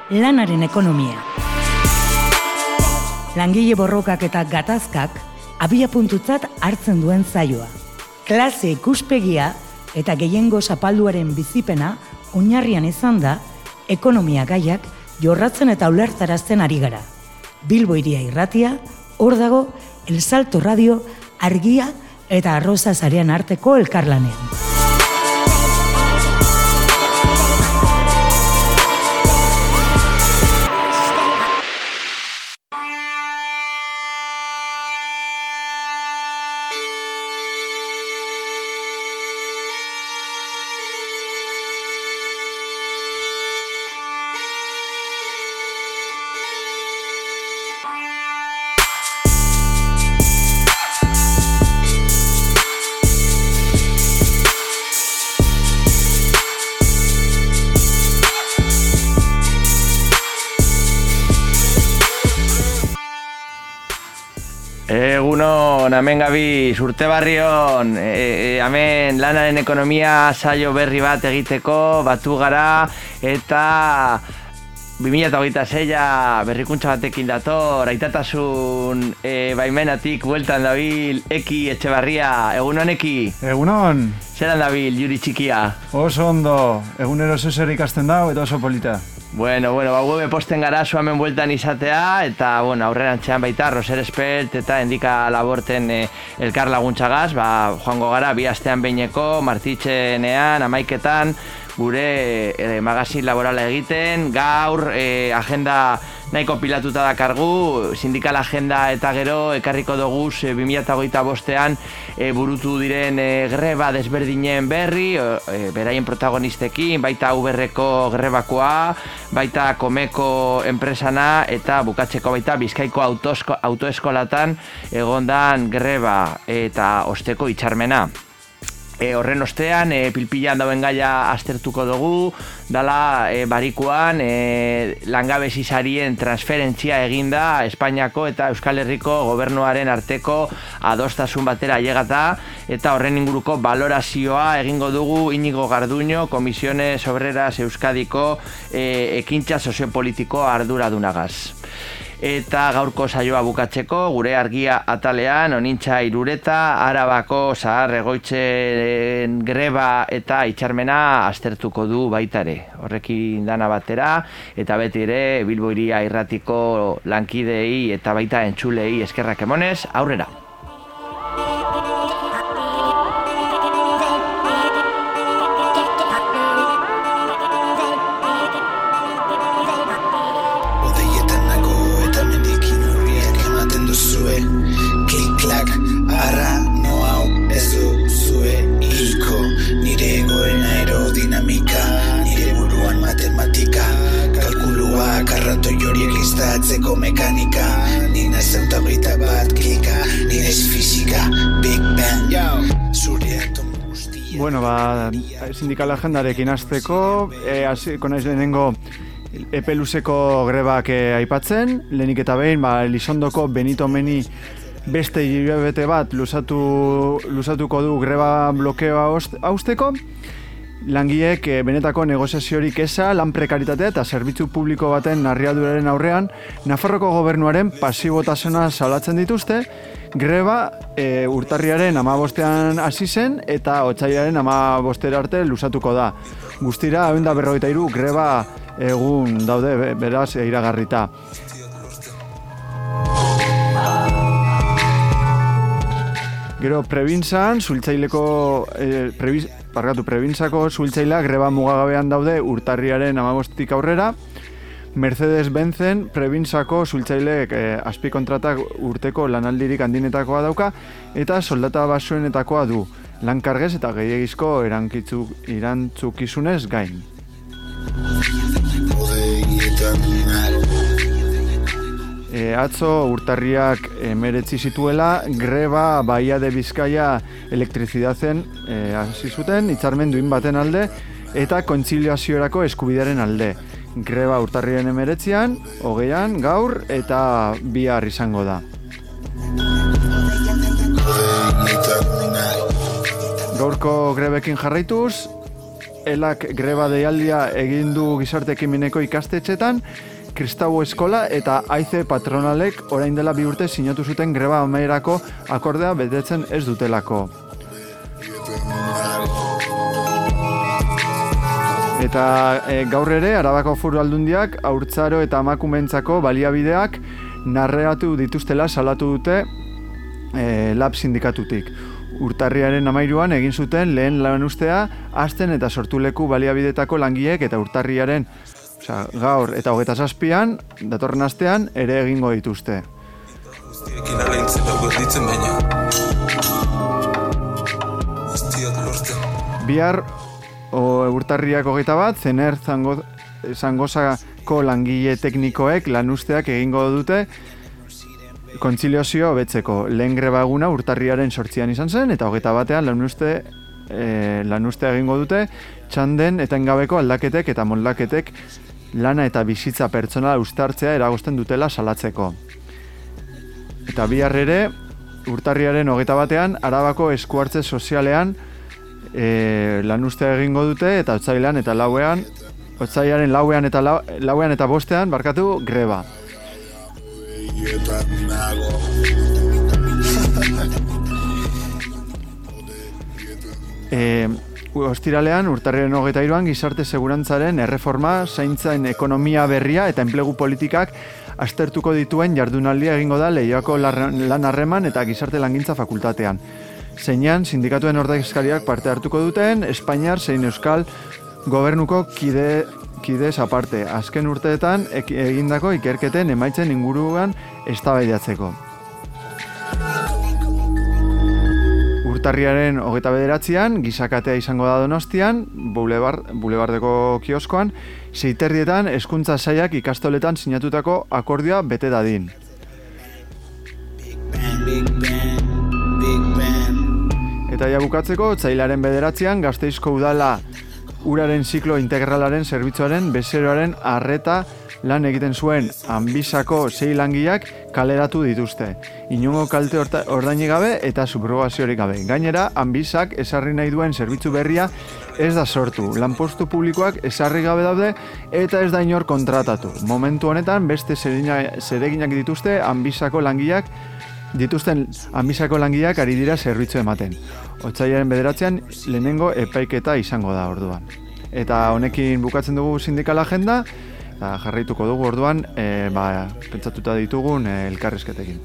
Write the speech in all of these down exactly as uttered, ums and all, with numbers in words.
lanaren ekonomia. Langile borrokak eta gatazkak abia puntutzat hartzen duen zaioa. Klase ikuspegia eta gehiengo zapalduaren bizipena oinarrian izan da ekonomia gaiak jorratzen eta ulertarazten ari gara. Bilbo Hiria Irratia, hor dago El Salto Radio, Argia eta Arroza Sarean arteko elkarlanean. Egunon, hemen gabiz, urte barrion, e, e, hemen lanaren ekonomia saio berri bat egiteko batu gara eta bi mila hogeita seia berrikuntza batekin dator, aitatasun e, baimenatik bueltan dabil Eki Etxebarria. Egunon, Eki? Egunon. Zeran dabil, Juri txikia? Oso ondo, egunero zezer ikasten dau eta oso polita. Bueno, bueno, ba, webe posten gara zu hemen bueltan izatea, eta, bueno, aurrerantzean baita, Roser Espelt eta Endika Laborten e, elkar laguntzagaz, ba, joango gara, bi astean behineko, martitzenean, amaiketan, gure e, magazin laborala egiten, gaur, e, agenda nahiko pilatuta dakargu, sindikal agenda eta gero, ekarriko doguz, e, bi mila hogeita bostean, e, burutu diren e, greba desberdinen berri, e, beraien protagonistekin, baita Uberreko grebakoa, baita Komeko enpresana eta bukatzeko baita Bizkaiko autosko, autoeskolatan egondan greba eta osteko hitzarmena. E, horren ostean, e, pilpilan dauen gaia aztertuko dugu, dala e, barikuan e, langabezi sarien transferentzia eginda Espainiako eta Euskal Herriko gobernuaren arteko adostasun batera ailegata, eta horren inguruko balorazioa egingo dugu Iñigo Garduño, Komisiones Obreras Euskadiko e, ekintza soziopolitiko arduradunagaz. Eta gaurko saioa bukatzeko, gure Argia atalean, Onintza Irureta, Arabako zahar egoitzen greba eta hitzarmena aztertuko du baitare. Horrekin dana batera, eta beti ere Bilbo Hiria Irratiko lankidei eta baita entzulei eskerrak emonez, aurrera! Listatzeko mekanika, nina zeuta baita bat klika, nina ez fizika, Big Bang, zure atom guztia. Bueno, ba, sindikal agendarekin hasteko, e, hasiko naiz lehenengo epe luzeko grebak e, aipatzen, lehenik eta behin, ba, Elizondoko Benito Meni beste hilabete bat luzatu, luzatuko du greba blokeoa hausteko. Langileek e, benetako negoziaziorik eza, lan prekaritatea eta zerbitzu publiko baten narriaduraren aurrean, Nafarroko gobernuaren pasibotasuna salatzen dituzte, greba e, urtarriaren hamabostean hasi zen eta otsailaren hamabostera arte luzatuko da. Guztira, ehun eta berrogeita hiru greba egun daude beraz iragarrita. Gero, prebintzan, zuhiltzaileko, e, prebiz, pargatu, prebintzako zuhiltzailea greba mugagabean daude urtarriaren hamabostik aurrera. Mercedes-Benzen prebintzako zuhiltzaileek e, azpikontratak urteko lanaldirik handinetakoa dauka eta soldata basuenetakoa du, lankargez eta gehiagizko erantzukizunez gain. E, atzo urtarriak emeretzi zituela, greba Bahia de Bizkaia elektrizidazen e, hasi zuten, hitzarmen duin baten alde eta kontziliaziorako eskubidearen alde. Greba urtarriaren emeretzian, hogeian, gaur eta bihar izango da. Gaurko grebekin jarraituz, elak greba deialdia egin du gizarte ekimeneko ikastetxetan, Kristau Eskola eta Aize patronalek orain dela bi urte sinatu zuten greba amaierako akordea betetzen ez dutelako. Eta e, gaur ere, Arabako Foru Aldundiak haurtzaro eta emakumeentzako baliabideak narreatu dituztela salatu dute e, Lab sindikatutik. Urtarriaren hamairuan egin zuten lehen lanustea hasten eta sortuleku baliabidetako langileek eta urtarriaren osea, gaur eta hogeita zazpian, datorren astean, ere egingo dituzte. Bihar o, urtarriak hogeita bat, Zener zango, Zangozako langile teknikoek lanusteak egingo dute kontziliazioa hobetzeko. Lehen greba eguna urtarriaren sortzian izan zen, eta hogeita batean lanuste, e, lanustea egingo dute, txanden etengabeko aldaketek eta moldaketek lana eta bizitza pertsonala uztartzea eragozten dutela salatzeko. Eta bihar ere, urtarriaren hogeita batean, Arabako eskuartze sozialean e, lanustea egingo dute, eta otsailean eta lauean, otsailaren lauean eta lau, lauean eta bostean, barkatu, greba. E, ostiralean, urtarriaren hogeita hiruan gizarte segurantzaren erreforma, zaintzen ekonomia berria eta enplegu politikak aztertuko dituen jardunaldia egingo da Leioako lan harreman eta gizarte langintza fakultatean. Zeinan, sindikatuen ordezkariak parte hartuko duten, Espainiar zein Euskal gobernuko kide kidez aparte, azken urteetan egindako ikerketen emaitzen inguruan eztabaidatzeko. Urtarriaren hogeita bederatzean, gizakatea izango da Donostian, Boulevard, Boulevardeko kioskoan, seiterrietan hezkuntza sailak ikastoletan sinatutako akordioa bete dadin. Eta ja bukatzeko, otsailaren bederatzean, Gasteizko udala uraren ziklo integralaren zerbitzuaren bezeroaren arreta lan egiten zuen Anbisako sei langileak kaleratu dituzte. Inongo kalte ordaini gabe eta subrogaziorik gabe. Gainera, Anbisak ezarri nahi duen zerbitzu berria ez da sortu. Lanpostu publikoak ezarri gabe daude eta ez da inor kontratatu. Momentu honetan beste zereginak dituzte Anbisako langileak dituzten Anbisako langileak ari dira zerbitzu ematen. Otsailaren bederatzean lehenengo epaiketa izango da orduan. Eta honekin bukatzen dugu sindikal agenda, eta jarraituko dugu orduan, e, ba, pentsatuta ditugun e, elkarrizketekin.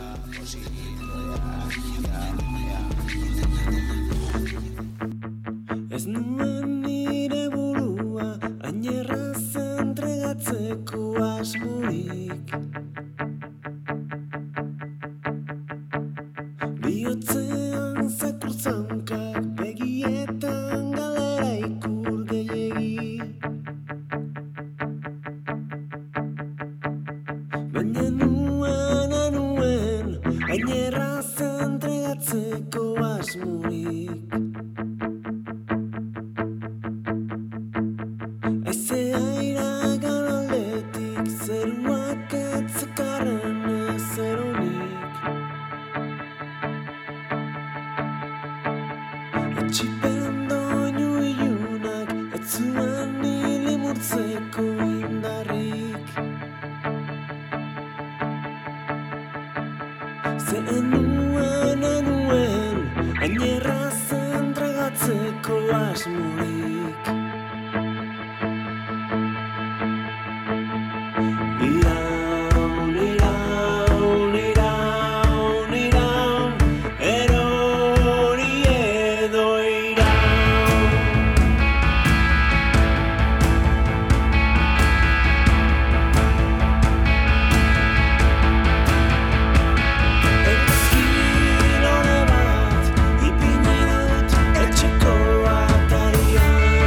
Ez nuen nire burua, ainerraz entregatzeko asmorik. Biotzean zakurtzankak begietan galera ikur gehiegi. Baina nuen anuen ainerraz entregatzeko asmorik. Aizea iragan aldetik zeruak etzekarren ezeronik. Etxipen doinu ilunak etzuan nili murtzeko indarrik. Zen nuen anuen ainerraz entregatzeko asmorik. Iraun, iraun, iraun, iraun, erori edo iraun. Eguzkilore bat ipini dut etxeko atarian.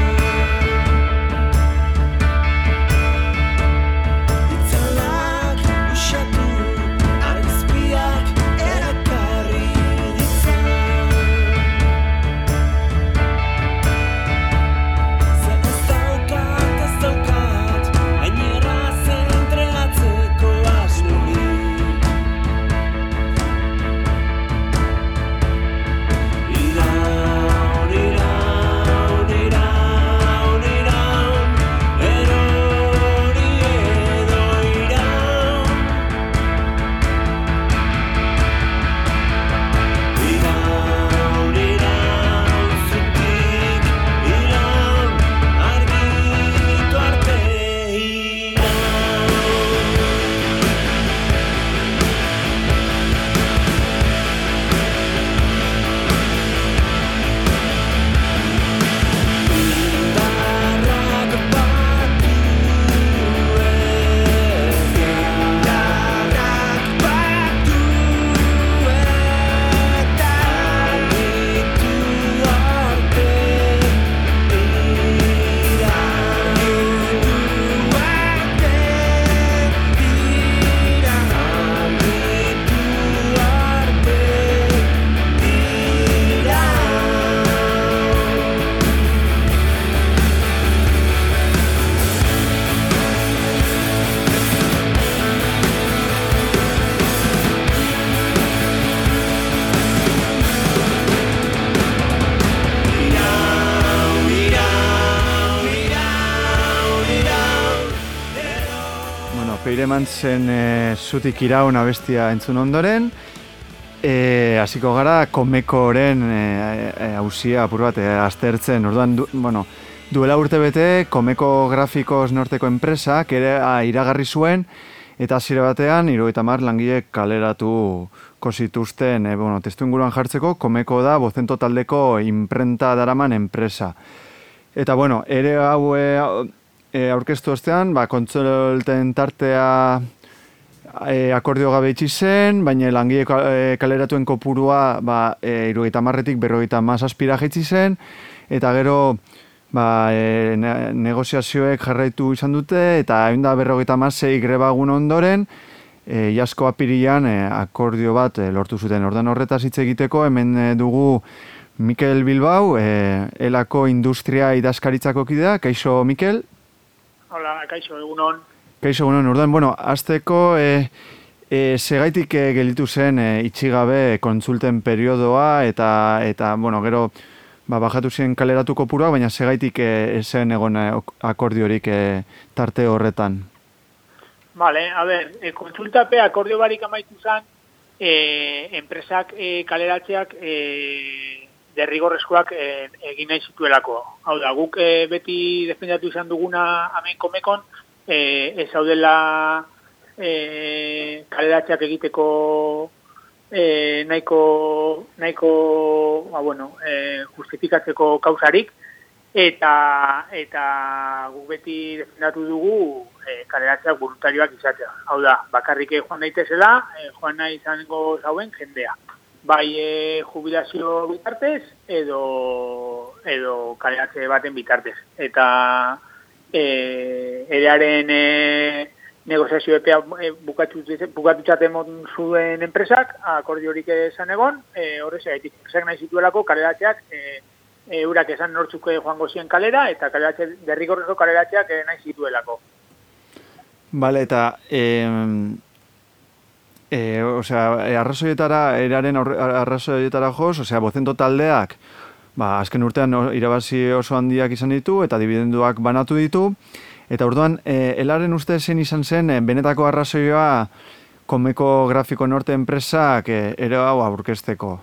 Speireman zen e, zutik iraun abestia entzun ondoren, e, hasiko gara Komekoren hauzia e, e, apur bat e, aztertzen. Orduan, du, bueno, duela urte bete, Komeko Grafikos Norteko enpresak ere a, iragarri zuen, eta hasiera batean, hirurogeita hamar langilek kaleratu zituzten, e, bueno, testu inguruan jartzeko, Komeko da Bozento taldeko imprenta daraman enpresa. Eta, bueno, ere hau e, e, aurkeztu ostean, ba, kontsolten tartea e, akordio gabe itxi zen, baina langile e, kaleratuen kopurua ba, e, hirurogeita hamarretik berrogeita hamazazpira jaitsi zen, eta gero ba, e, ne, negoziazioek jarraitu izan dute, eta ehun eta berrogeita hamasei grebagun ondoren, e, iazko apirilean e, akordio bat e, lortu zuten. Ordan horretaz hitz egiteko, hemen e, dugu Mikel Bilbao, e, Elako Industria Idazkaritzako kidea. Kaixo, Mikel? Hola, kaixo, egunon. Kaixo, egunon. Ordan, bueno, azteko e, e, segaitik e, gelditu zen e, itxigabe kontsulten periodoa, eta, eta bueno, gero ba, bajatu zen kaleratu kopuruak, baina segaitik e, zen egon e, akordiorik e, tarte horretan. Vale, a ber, e, kontsultape akordio barik amaitu zen, e, enpresak e, kaleratzeak e, derrigorrezkoak e, egin nahi zituelako. Hau da, guk e, beti defendatu izan duguna hemen Komekon, e, ez haudela e, kaleratzeak egiteko e, nahiko, nahiko ba, bueno, e, justifikatzeko kausarik, eta eta guk beti defendatu dugu e, kaleratzeak voluntarioak izatea. Hau da, bakarrik joan daitezela, e, joan nahi izango zauen jendea. Bai e, jubilazio bitartez edo edo kaleratze baten bitartez. Eta e, erearen e, negoziazio epea e, bukatutxaten zuen enpresak, akordiorik esan egon, e, horrez egaitik enpresak nahi zituelako kaleratzeak e, eurak esan nortzuke joango zien kalera, eta kaleratze, derrigorrezko kaleratzeak e, nahi zituelako. Bale, eta eh, E, osea, arrazoietara, eraren arrazoietara joz, osea, Bozento taldeak, ba, azken urtean irabazi oso handiak izan ditu, eta dividenduak banatu ditu, eta orduan, e, elaren uste zen izan zen, e, benetako arrazoioa Komeko Grafiko Norte enpresak e, ere hau aurkezteko.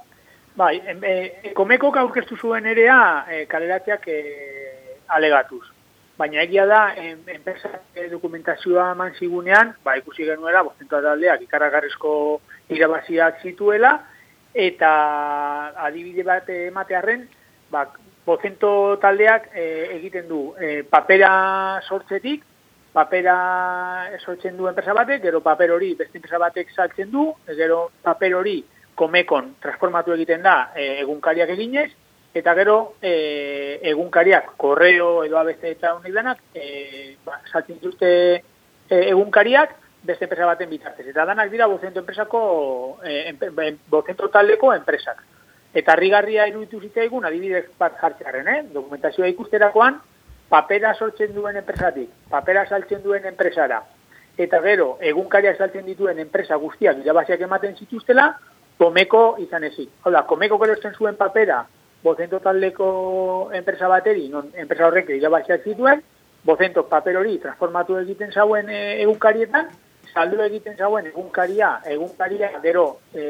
Bai, e, e, Komekok aurkeztu zuen erea e, kaleratzeak e, alegatuz. Baina egia da, enpresak dokumentazioa eman zigunean, ba, ikusi genuela, Bozento taldeak ikaragarrizko irabaziak zituela, eta adibide bat ematearren, ba, Bozento taldeak e, egiten du e, papera sortzetik, papera sortzen du enpresa batek, gero paper hori beste enpresa batek saltzen du, gero paper hori Komekon transformatu egiten da e, egunkariak eginez, eta gero e, egunkariak, korreo edo abeste eta honek danak, e, ba, saltzen dituzte e, egunkariak beste enpresa baten bitartez. Eta danak dira Bozento enpresako, e, en, Bozento taldeko enpresak. Eta harrigarria iruditu zitzaigun adibidez bat jartzearen, eh? Dokumentazioa ikusterakoan, papera sortzen duen enpresatik, papera saltzen duen enpresara, eta gero egunkariak saltzen dituen enpresa guztiak irabaziak ematen zituztela, Komeko izan ezik. Hau da, Komeko gerosten zuen papera Bozento taldeko enpresa bateri, non enpresa horrek irabaziak zituen, Bozento paper hori transformatu egiten zauen e, egunkarietan, saldu egiten zauen egunkaria, egunkaria gero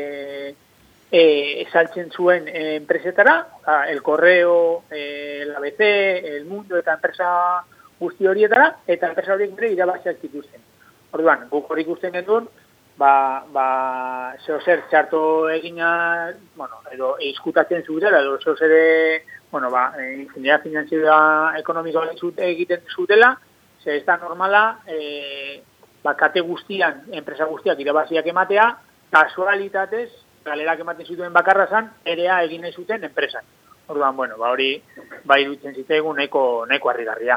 e, e, saltzen zuen e, enpresetara, a, el correo, e, el A B C, el Mundo eta enpresa guzti horietara, eta enpresa horiek bere irabaziak zituzten. Orduan, guk hori ikusten genuen, ba, ba, zeo zer txarto egina, bueno, edo izkutatzen zutela, edo zeo zer, bueno, ba, ingenieria finanzioa ekonomikoa egiten zutela, ze ez da normala, e, ba, kate guztian, enpresa guztiak irabaziak ematea, kasualitatez, galerak ematen zituen bakarra zan, erea egin nahi zuten enpresak. Orduan, bueno, ba, hori, ba, iruditzen zitzaigun neko, neko harrigarria.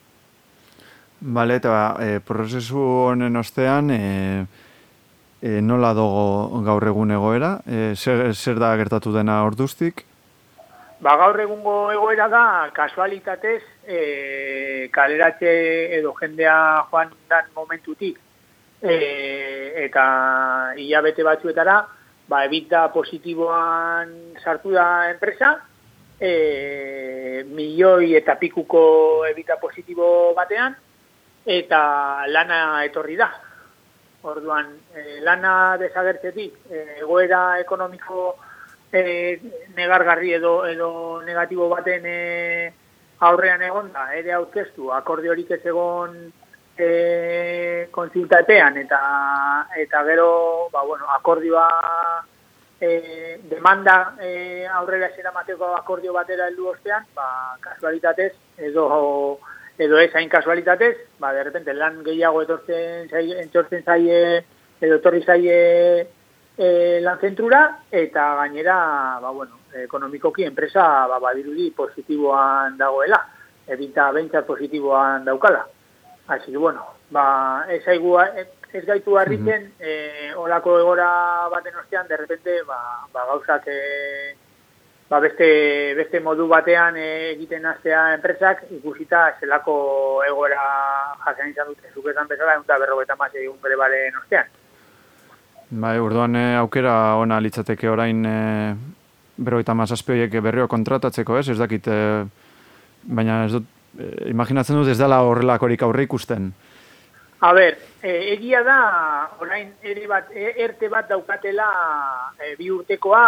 Bale, eta e, prozesu honen ostean, e, E, nola dogo gaur egun egoera? E, zer, zer da gertatu dena orduztik? Ba, gaur egungo egoera da, kasualitatez, e, kaleratze edo jendea joan dan momentutik, e, eta hilabete batzuetara, ba, ebita positiboan sartu da enpresa, e, milioi eta pikuko ebita positibo batean, eta lana etorri da. Orduan, e, lana desagertzetik, e, egoera ekonomiko e, negargarri edo, edo negatibo baten e, aurrean egon da, ere aurkeztu, akordiorik ez egon e, kontsultatean, eta, eta gero, ba, bueno, akordioa e, demanda e, aurrera eseramateko akordio batera heldu ostean, ba, kasualitatez, edo, edo ez hain kasualitatez, ba, de repente lan gehiago etortzen zaie, entzortzen zaie, edo etorri zaie e, lan zentrura, eta gainera, ba, bueno, ekonomikoki enpresa ba, badirudi positiboan dagoela, ebita behintzat positiboan daukala. Asi que, bueno, ba, ez, haigu, ez gaitu harritzen, mm-hmm. e, olako egora baten ostean, de repente, ba, ba gauzak e, ba, beste, beste modu batean e, egiten hastea enpresak, ikusita zelako egora jasen izan dute zuketan bezala, eta berrogeta maz egun bere balen ostean. Bai, urduan e, aukera ona litzateke orain e, berrogeta mazazpi horiek berriro kontratatzeko, ez? Ez dakit, e, baina ez dut, e, imaginatzen dut ez dela horrelakorik aurre ikusten. A ber, e, egia da, orain ere bat, e, erte bat daukatela e, bi urtekoa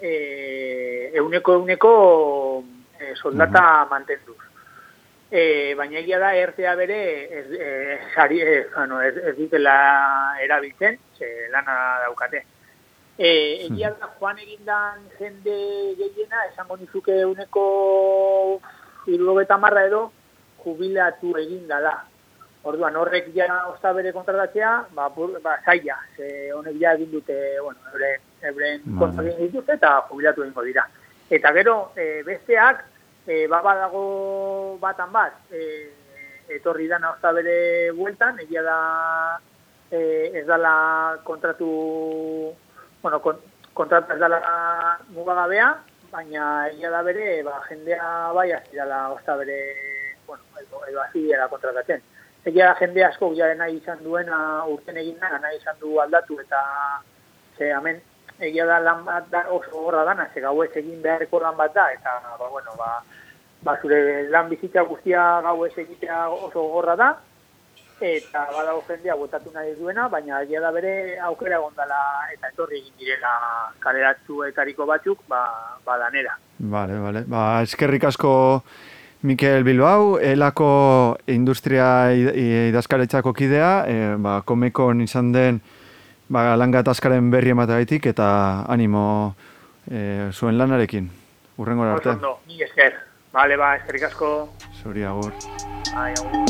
e, euneko euneko e, soldata uh-huh. mantenduz. E, baina egia da, ertea bere ez, e, sari, e, bueno, ez, ez dutela erabiltzen, ze lana daukate. E, egia da, joan egindan jende gehiena, esango nizuke euneko hirurogeta marra edo, jubilatu egin dala. Orduan, horrek ja osta bere kontratatzea, ba, ba zaila, ze honek ja egin dute, bueno, euren, euren kontra egin dituzte eta jubilatu egingo dira. Eta gero, e, besteak, e, baba dago batan bat, e, etorri dana osta bere bueltan, egia da e, ez dala kontratu, bueno, kon, kontratu ez dala mugagabea, baina egia da bere, ba, jendea bai hasi dala osta bere, bueno, edo, edo hasi dira kontratatzen. Egia jende asko ja nahi izan duena urten egin nahi, nahi izan du aldatu eta ze hemen egia da lan bat da oso gorra dana, ze gau ez egin beharreko lan bat da, eta ba, bueno, ba, ba zure lan bizitza guztia gau ez egitea oso gorra da, eta badago jendea botatu nahi duena, baina egia da bere aukera gondala eta etorri egin direla kaleratzuetariko batzuk, ba, ba lanera. Vale, vale. Ba, eskerrik asko Mikel Bilbao, elako industria idazkaritzako kidea, e, ba, komekon izan den ba, lan gatazkaren berri emateagaitik eta animo e, zuen lanarekin. Urrengora arte. Osondo, mi esker. Vale, ba, eskerrik asko. Zuri, agur. Ai, agur.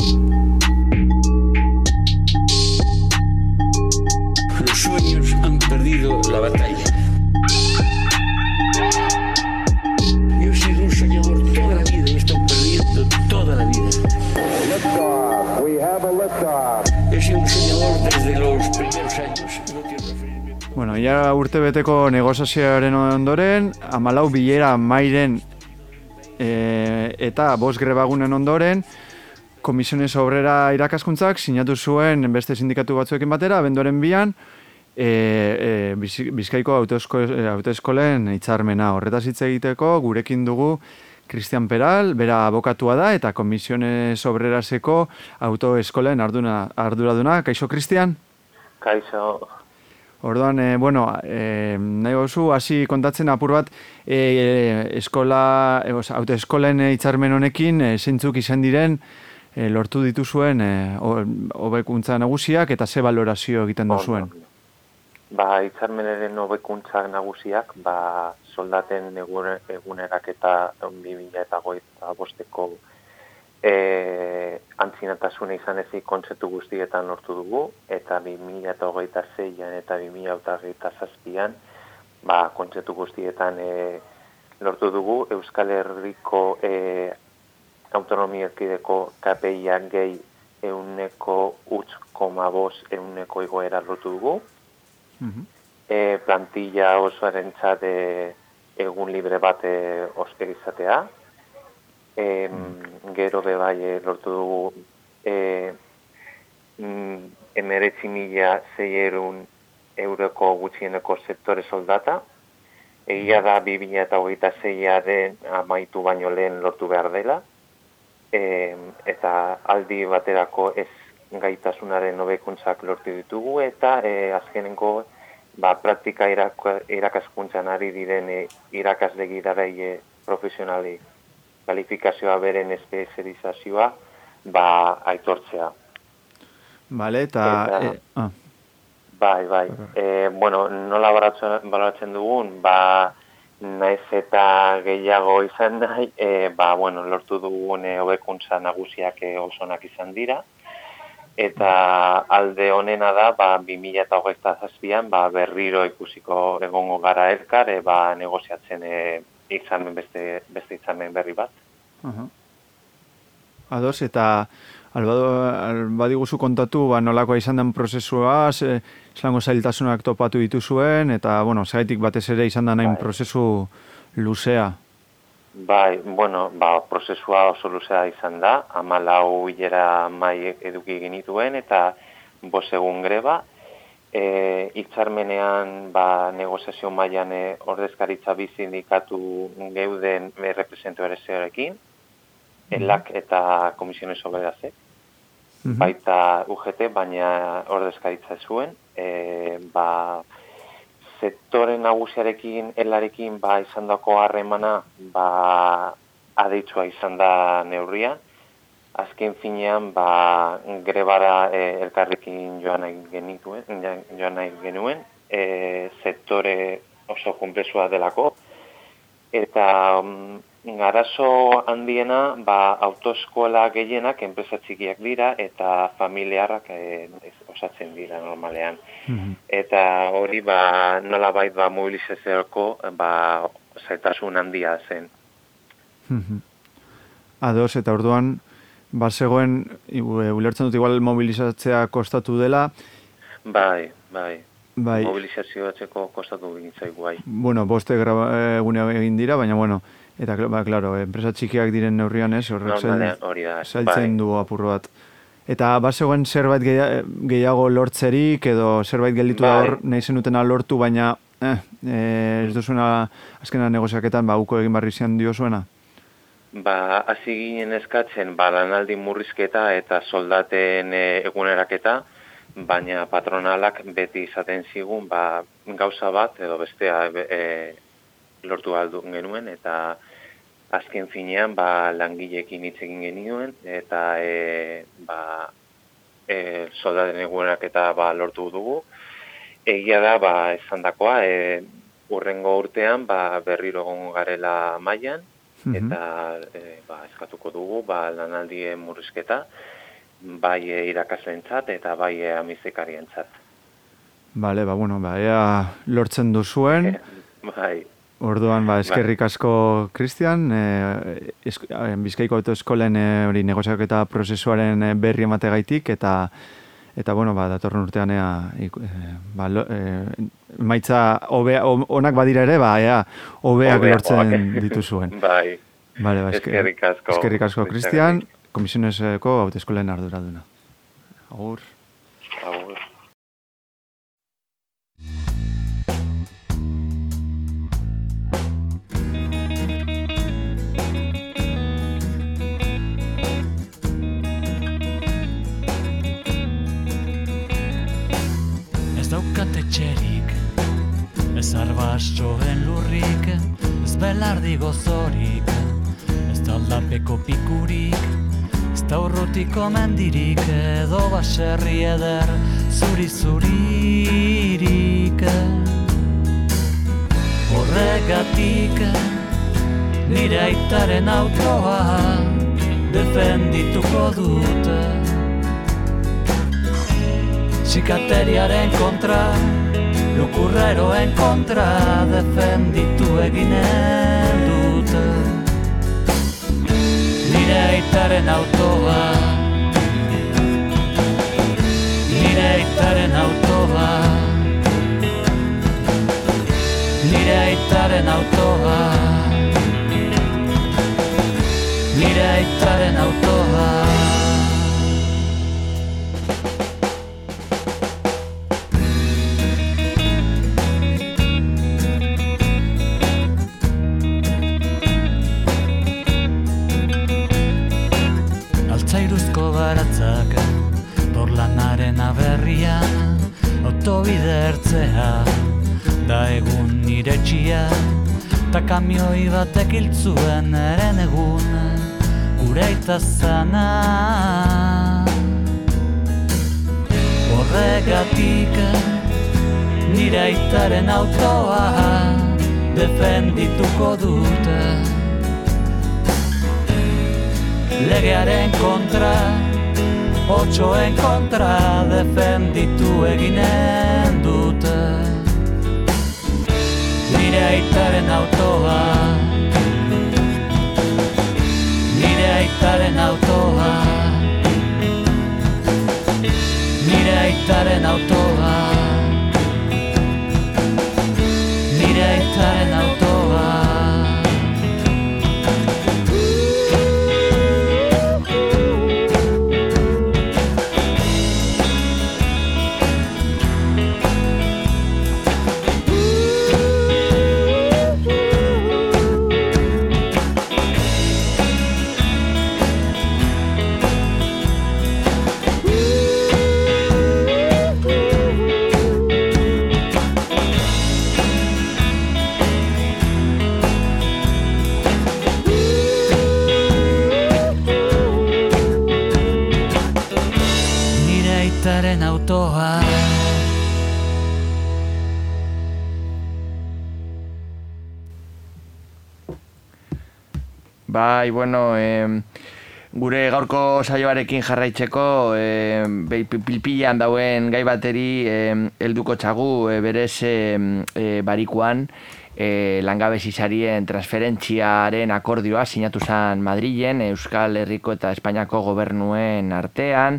Los sueños han perdido la batalla. Yo he sido un soñador toda la vida y he estado perdiendo toda la vida. Liftoff. We have a liftoff. He sido un soñador desde los primeros años. No quiero referirme. Bueno, ya urtebeteko negoziazioaren ondoren, hamalau bilera mairen e, eta bost grebagunen ondoren, Komisiones Obrera irakaskuntzak sinatu zuen beste sindikatu batzuekin batera, abenduaren bian, e, e, Bizkaiko autoeskolen hitzarmena. Horretaz hitz egiteko gurekin dugu Cristian Peral, bera abokatua da, eta Komisiones Obreraseko autoeskolen arduna, arduraduna. Kaixo, Cristian? Kaixo. Orduan, e, bueno, e, nahi gozu, hasi kontatzen apur bat, e, e, eskola, e, autoeskolen hitzarmen honekin, e, zeintzuk izan diren, E, lortu dituzuen e, hobekuntza nagusiak eta ze balorazio egiten duzuen? Ba, hitzarmenaren hobekuntzak nagusiak, ba, soldaten egunerak eta bi mila hogeita bosteko e, antzinatasuna izan ezik kontzeptu guztietan lortu dugu, eta bi mila hogeita seian eta bi mila hogeita zazpian ba, kontzeptu guztietan e, lortu dugu. Euskal Herriko e, autonomia erkideko K P I-ak gehi euneko utz koma bost euneko igoera lortu dugu. Uh-huh. E, plantilla osoaren txat egun libre bat e, osker izatea. E, uh-huh. Gero bebai lortu dugu e, emeretzi mila zeierun euroko gutxieneko sektore soldata. Egia da bi mila eta hogeita seiaren amaitu baino lehen lortu behar dela. E, eta aldi baterako ez gaitasunaren hobekuntzak lortu ditugu eta e, azkenengo ba, praktika irakaskuntzan ari diren e, irakasle gidarai profesionali kalifikazioa beren espezializazioa ba, aitortzea. Vale, eta... eta e, ah. Bai, bai. E, bueno, nola baloratzen dugun, ba, naiz eta gehiago izan nahi, e, ba, bueno, lortu dugun hobekuntza nagusiak e, osonak izan dira, eta alde honena da, ba, bi mila hogeita zazpian, ba, berriro ikusiko egongo gara elkar, e, ba, negoziatzen e, izamen beste, beste izamen berri bat. Uh-huh. Ados, eta albadiguzu kontatu, ba, nolakoa izan den prozesua, ze, zelango zailtasunak topatu dituzuen, eta, bueno, zaitik batez ere izan da nahin bai. Prozesu luzea. Bai, bueno, ba, prozesua oso luzea izan da, hamalau hilera mai eduki genituen, eta bost egun greba, e, hitzarmenean, ba, negoziazio mailan e, ordezkaritza bi sindikatu geuden e, representu ere zehorekin, elak eta komisiones oberazek, mm-hmm. baita U G T, baina ordezkaritza zuen, e, ba, sektore nagusiarekin, elarekin, ba, izan dako harremana, ba, adeitsua izan da neurria. Azken finean, ba, grebara e, elkarrekin joan nahi genituen, joan nahi genuen, e, sektore oso konplexua delako, eta um, arazo handiena, ba, autoeskola gehienak enpresa txikiak dira eta familiarrak e, osatzen dira normalean. Mm-hmm. Eta hori ba, nolabait ba, mobilizazioko ba, zaitasun handia zen. Mm-hmm. Ados, eta orduan, ba, zegoen, ulertzen dut igual mobilizatzea kostatu dela. Bai, bai. Bai. Mobilizazioatzeko kostatu gintzaigu bai. Bueno, boste egunea egin dira, baina bueno, eta, ba, klaro, enpresa txikiak diren neurrian ez, horrek zailtzen du apurro bat. Eta, ba, zegoen zerbait gehiago lortzerik, edo zerbait gelditu da hor, nahi zenutena lortu, baina eh, eh, ez duzuena azkena negoziaketan, ba, uko egin barri zian diozuena? Ba, hasi ginen eskatzen, ba, lanaldi murrizketa eta soldaten e, eguneraketa, baina patronalak beti izaten zigun, ba, gauza bat edo bestea e, lortu aldu genuen, eta azken finean ba, langileekin hitz egin genuen, eta e, ba, e, soldaten egunerak eta ba, lortu dugu. Egia da, ba, esan dakoa, e, urrengo urtean ba, berriro egongo garela mailan, mm-hmm. eta e, ba, eskatuko dugu ba, lanaldien murrizketa, bai irakaslentzat eta bai amizekarientzat. Bale, ba, bueno, ba, ea lortzen duzuen. Bai. Orduan, ba, eskerrik asko, Cristian, e, esk, Bizkaiko autoeskolen e, hori negoziaketa prozesuaren berri emategaitik, eta, eta bueno, ba, datorren urtean ea, e, ba, lo, e, maitza obea, onak badira ere, ba, ea, obeak lortzen dituzuen. Bai. Bale, ba, esker, eskerrik asko. Eskerrik asko, Cristian. Komisioneseko autoeskolen arduraduna. Agur. Agur. Ez daukat etxerik, ez arbastxoen lurrik, ez belardi gozorik, ez taldapeko pikurik, ez taurrotiko mendirik, edo baserri eder zuri-zuririk. Horregatik nire aitaren autoa defendituko dute, txikateriaren kontra, lukurreroen kontra defenditu eginen dute. Nire aitaren autoa, nire aitaren autoa, nire aitaren autoa, nire aitaren autoa. bidertzea da egun nire txia, ta kamioi batek hiltzuen eren egun gure aita zana. Horregatik nire aitaren autoa defendituko dute, legearen kontra, otxoen kontra defenditu eginen dute. Nire aitaren autoa, nire aitaren autoa, nire aitaren autoa, nire aitaren autoa. Autoa. Bai, bueno, eh, gure gaurko saioarekin jarraitzeko eh, pilpilan dauen gai bateri eh, helduko txagu eh, berez eh, eh, barikuan eh, langabezisarien transferentziaren akordioa sinatu zen Madrilen, Euskal Herriko eta Espainiako gobernuen artean.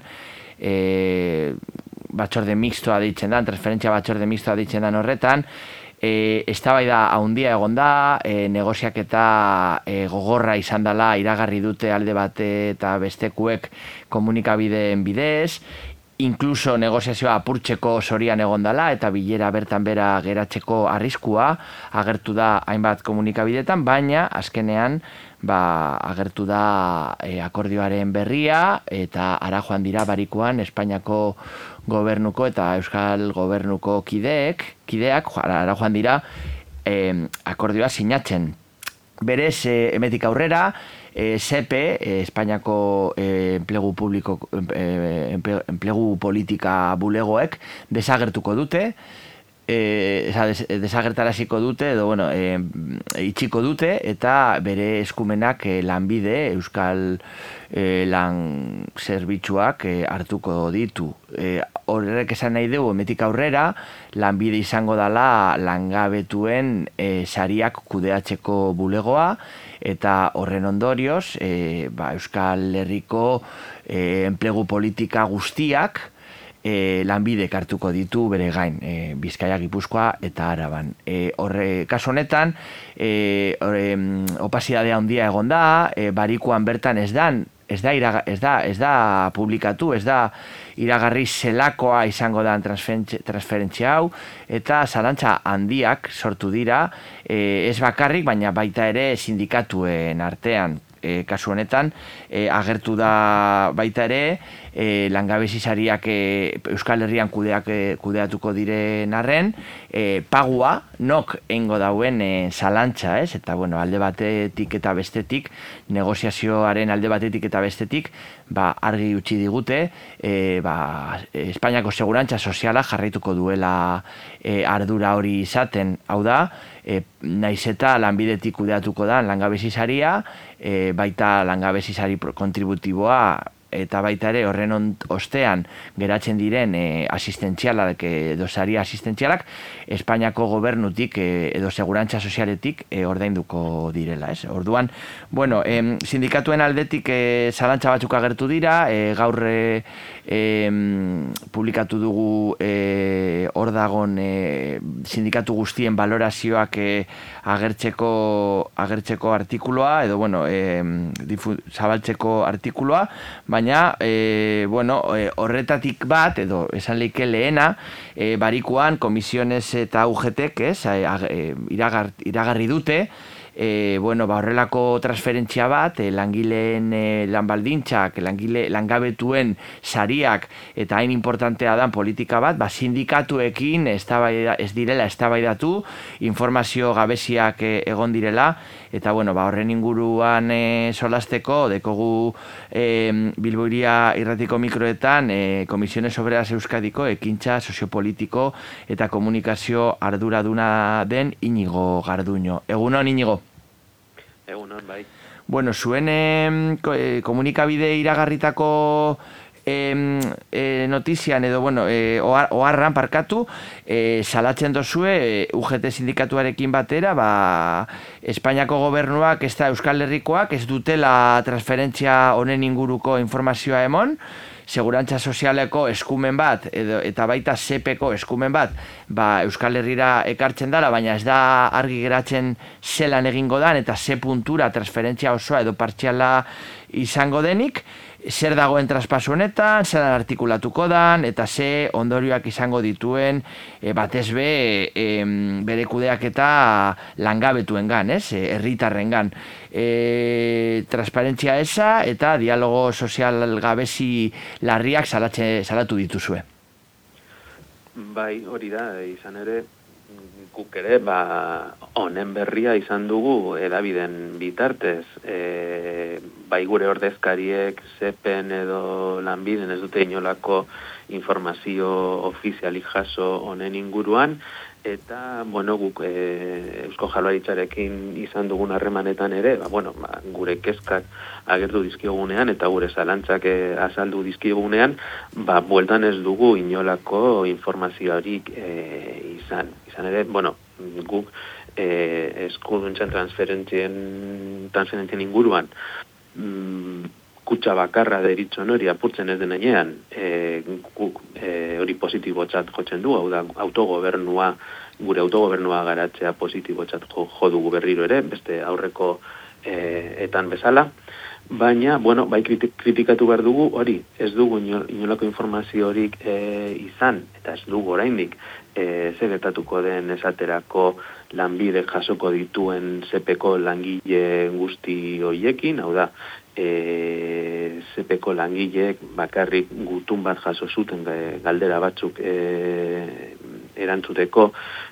E, batzorde mixtoa ditzen da, transferentzia batzorde mixtoa ditzen da horretan, e, eztabaida handia egon da, e, negoziaketa e, gogorra izan dela iragarri dute alde bate eta bestekuek komunikabideen bidez, inkluso negoziazioa apurtzeko zorian egon dela eta bilera bertan bera geratzeko arriskua agertu da hainbat komunikabidetan, baina azkenean ba, agertu da e, akordioaren berria eta ara joan dira barikuan Espainiako gobernuko eta Euskal gobernuko kideek, kideak ara joan dira e, akordioa sinatzen. Berez, e, emetik aurrera, e, S E P E, e, Espainiako e, enplegu publiko, e, enplegu politika bulegoek desagertuko dute, E, des, desagertaraziko dute edo bueno, e, itxiko dute eta bere eskumenak e, lanbide Euskal e, lan zerbitzuak e, hartuko ditu. E, horrek esan nahi dugu, emetik aurrera lanbide izango dela langabetuen e, sariak kudeatzeko bulegoa eta horren ondorioz e, ba, Euskal Herriko e, enplegu politika guztiak E, lanbidek hartuko ditu bere gain, e, Bizkaia, Gipuzkoa eta Araban. E, horre, kasu honetan, e, horre, opasidadea handia egon da, e, barikuan bertan ez da, ez da, iraga, ez da, ez da publikatu, ez da iragarri zelakoa izango da transferentzia hau, eta zalantza handiak sortu dira, e, ez bakarrik, baina baita ere sindikatuen artean. E, kasu honetan, e, agertu da baita ere, e, langabezisariak e, Euskal Herrian kudeak, e, kudeatuko diren arren, e, pagua nok eingo dauen e, zalantza, ez? Eta, bueno, alde batetik eta bestetik, negoziazioaren alde batetik eta bestetik, ba, argi utzi digute, e, ba, Espainiako segurantza soziala jarraituko duela e, ardura hori izaten, hau da, e, naiz eta lanbidetik kudeatuko da langabezisaria, e, baita langabezisari kontributiboa eta baita ere horren ostean geratzen diren e, asistentzialak edo sari asistentzialak Espainiako gobernutik e, edo segurantza sozialetik e, ordainduko direla, ez? Orduan, bueno, em, sindikatuen aldetik e, zalantza batzuk agertu dira, e, gaur e, e, publikatu dugu e, hor dagon e, sindikatu guztien balorazioak e, agertzeko agertzeko artikuloa edo bueno, e, difu, zabaltzeko artikuloa, baina e, bueno, e, horretatik bat edo esan leike lehena e, barikuan komisiones eta U G T, ez, e, iragar, iragarri dute e, bueno, ba, horrelako transferentzia bat, e, langileen e, lanbaldintzak, langile, langabetuen sariak, eta hain importantea dan politika bat, ba, sindikatuekin eztabaida, ez direla eztabaidatu, informazio gabeziak e, egon direla, eta bueno, ba, horren inguruan e, solasteko, dekogu e, Bilbo Hiria irratiko mikroetan e, Komisiones Obreras Euskadiko ekintza soziopolitiko eta komunikazio arduraduna den Inigo Garduño. Egunon, Inigo? Egunon, bai. Bueno, zuen e, komunikabide iragarritako E, e, notizian edo, bueno, e, oharran parkatu, e, salatzen dozue U G T sindikatuarekin batera, ba, Espainiako gobernuak ez da Euskal Herrikoak ez dutela transferentzia honen inguruko informazioa emon, segurantza sozialeko eskumen bat, edo, eta baita Z E P-ko eskumen bat, ba, Euskal Herrira ekartzen dela, baina ez da argi geratzen zelan egingo dan, eta ze puntura transferentzia osoa edo partziala izango denik, zer dagoen traspasu honetan, zer artikulatuko dan, eta ze ondorioak izango dituen e, batez be e, bere kudeaketa langabetuengan, ez? Herritarrengan. E, transparentzia eza eta dialogo sozial gabezi larriak salatze, salatu dituzue. Bai, hori da, izan ere, guk ere, ba, honen berria izan dugu edabiden bitartez, e, bai gure ordezkariek Z E P-en edo lanbiden ez dute inolako informazio ofizialik jaso honen inguruan, eta, bueno, guk e, Eusko Jaurlaritzarekin izan dugun harremanetan ere, ba, bueno, ba, gure kezkak agertu dizkigunean eta gure zalantzak e, azaldu dizkigunean, ba, bueltan ez dugu inolako informazioarik e, izan. Izan ere, bueno, guk e, eskuduntzan transferentzien, transferentzien inguruan mm, kutsa bakarra deritzen hori apurtzen ez denean, e, guk e, hori positibotzat jotzen du, hau da autogobernua, gure autogobernua garatzea positibotzat jo, jo dugu berriro ere, beste aurreko e, etan bezala, baina, bueno, bai kritikatu behar dugu, hori, ez dugu inolako informazio horik e, izan, eta ez dugu oraindik, e, zer gertatuko den esaterako lanbide jasoko dituen Z E P-ko langile guzti hoiekin, hau da, e, Z E P-ko langileek bakarrik gutun bat jaso zuten galdera batzuk e, erantzuteko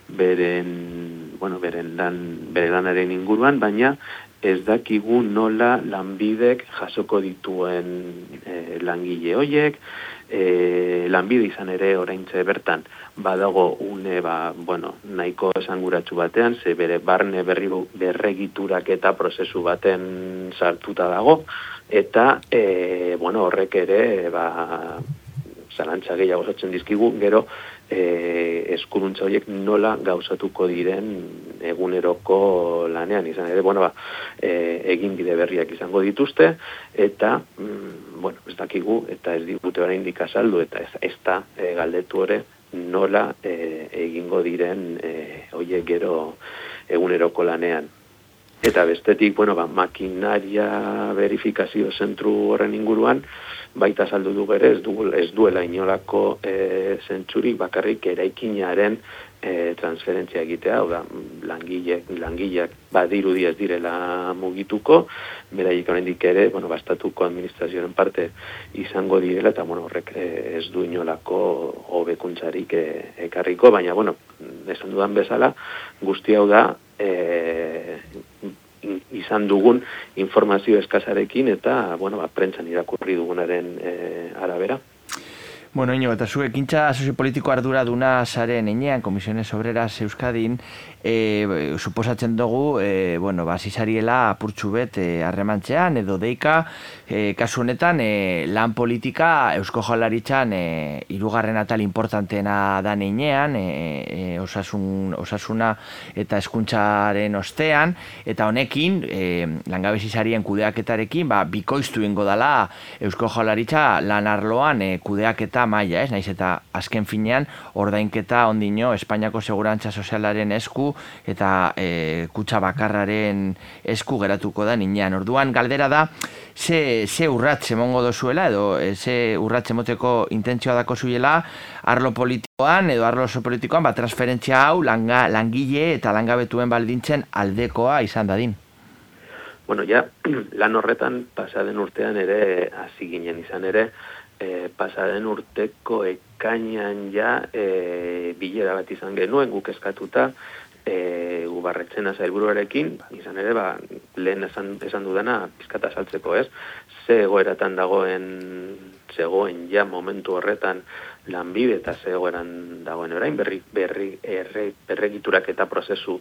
beren, bueno, beren lan, bere lanaren inguruan, baina ez dakigu nola lanbidek jasoko dituen e, langile hoiek, e, lanbide izan ere oraintze bertan badago une ba, bueno, nahiko esanguratsu batean, ze bere barne berri, berregiturak eta prozesu baten sartuta dago, eta e, bueno, horrek ere ba, zalantza gehiago sortzen dizkigu, gero e, eskuduntza horiek nola gauzatuko diren eguneroko lanean izan ere, bueno, ba, e, egin bide berriak izango dituzte, eta, mm, bueno, ez dakigu, eta ez digute oraindik azaldu, eta ez, ez da e, galdetu ere nola e, egingo diren e, horiek gero eguneroko lanean. Eta bestetik, bueno, ba, makinaria verifikazio zentru horren inguruan, baita saldu du bere, ez, du, ez duela inolako e, zentzurik bakarrik eraikinaren e, transferentzia egitea, hau da, langile, langileak badirudi ez direla mugituko, beraiek oraindik ere, bueno, bastatuko administrazioaren parte izango direla, eta bueno, horrek e, ez du inolako hobekuntzarik e, ekarriko, baina, bueno, esan dudan bezala, guzti hau da, e, izan dugun informazio eskazarekin eta, bueno, ba, prentsan irakurri dugunaren e, arabera. Bueno, Iñigo, eta zu ekintza soziopolitiko arduraduna zaren enean, Komisiones Obreras Euskadin, e, suposatzen dugu, e, bueno, ba, zizariela apurtxu bet harremantzean, e, edo deika, e, kasu honetan, e, lan politika Eusko Jaurlaritzan e, hirugarren atal importanteena da enean, e, e, osasun, osasuna eta hezkuntzaren ostean, eta honekin, e, langabezi sarien kudeaketarekin, ba, bikoiztu ingo dala Eusko Jaurlaritza lan arloan e, kudeaketa dela maila, ez? Naiz eta azken finean ordainketa ondino Espainiako Segurantza Sozialaren esku eta e, kutxa bakarraren esku geratuko da ninean. Orduan galdera da, ze, ze urratz emongo dozuela edo e, ze urratz emoteko intentzioa dako zuela arlo politikoan edo arlo oso politikoan, ba, transferentzia hau langa, langile eta langabetuen baldintzen aldekoa izan dadin. Bueno, ja, lan horretan pasaden urtean ere hasi ginen izan ere, e, pasaden urteko ekainan ja e, bilera bat izan genuen guk eskatuta, e, Ubarretxena sailburuarekin, izan ere, ba, lehen esan, esan dudana pizkata saltzeko, ez? Ze egoeratan dagoen, zegoen ja momentu horretan Lanbide eta ze egoeran dagoen orain, berri, berri, erre, berregiturak eta prozesu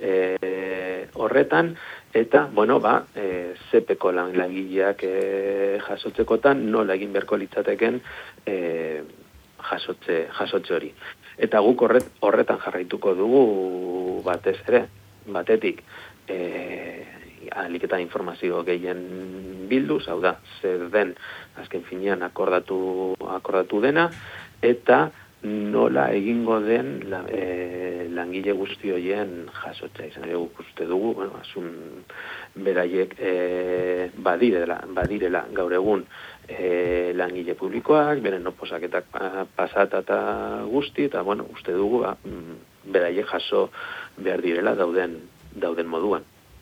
e, horretan, eta, bueno, ba, e, zepeko lan, langileak e, jasotzekotan nola egin berko litzateken e, jasotze, jasotze hori. Eta guk horret, horretan jarraituko dugu batez ere, batetik, e, alik eta informazio gehien bilduz, hau da, zer den azken finean akordatu, akordatu dena, eta nola egingo den la, e, langile guzti horien jasotzea. Izan ere guk uste dugu, bueno, asun beraiek e, badirela, badirela gaur egun e, langile publikoak, beren oposaketak pasata eta guzti, eta bueno, uste dugu ba, beraiek jaso behar direla dauden, dauden moduan.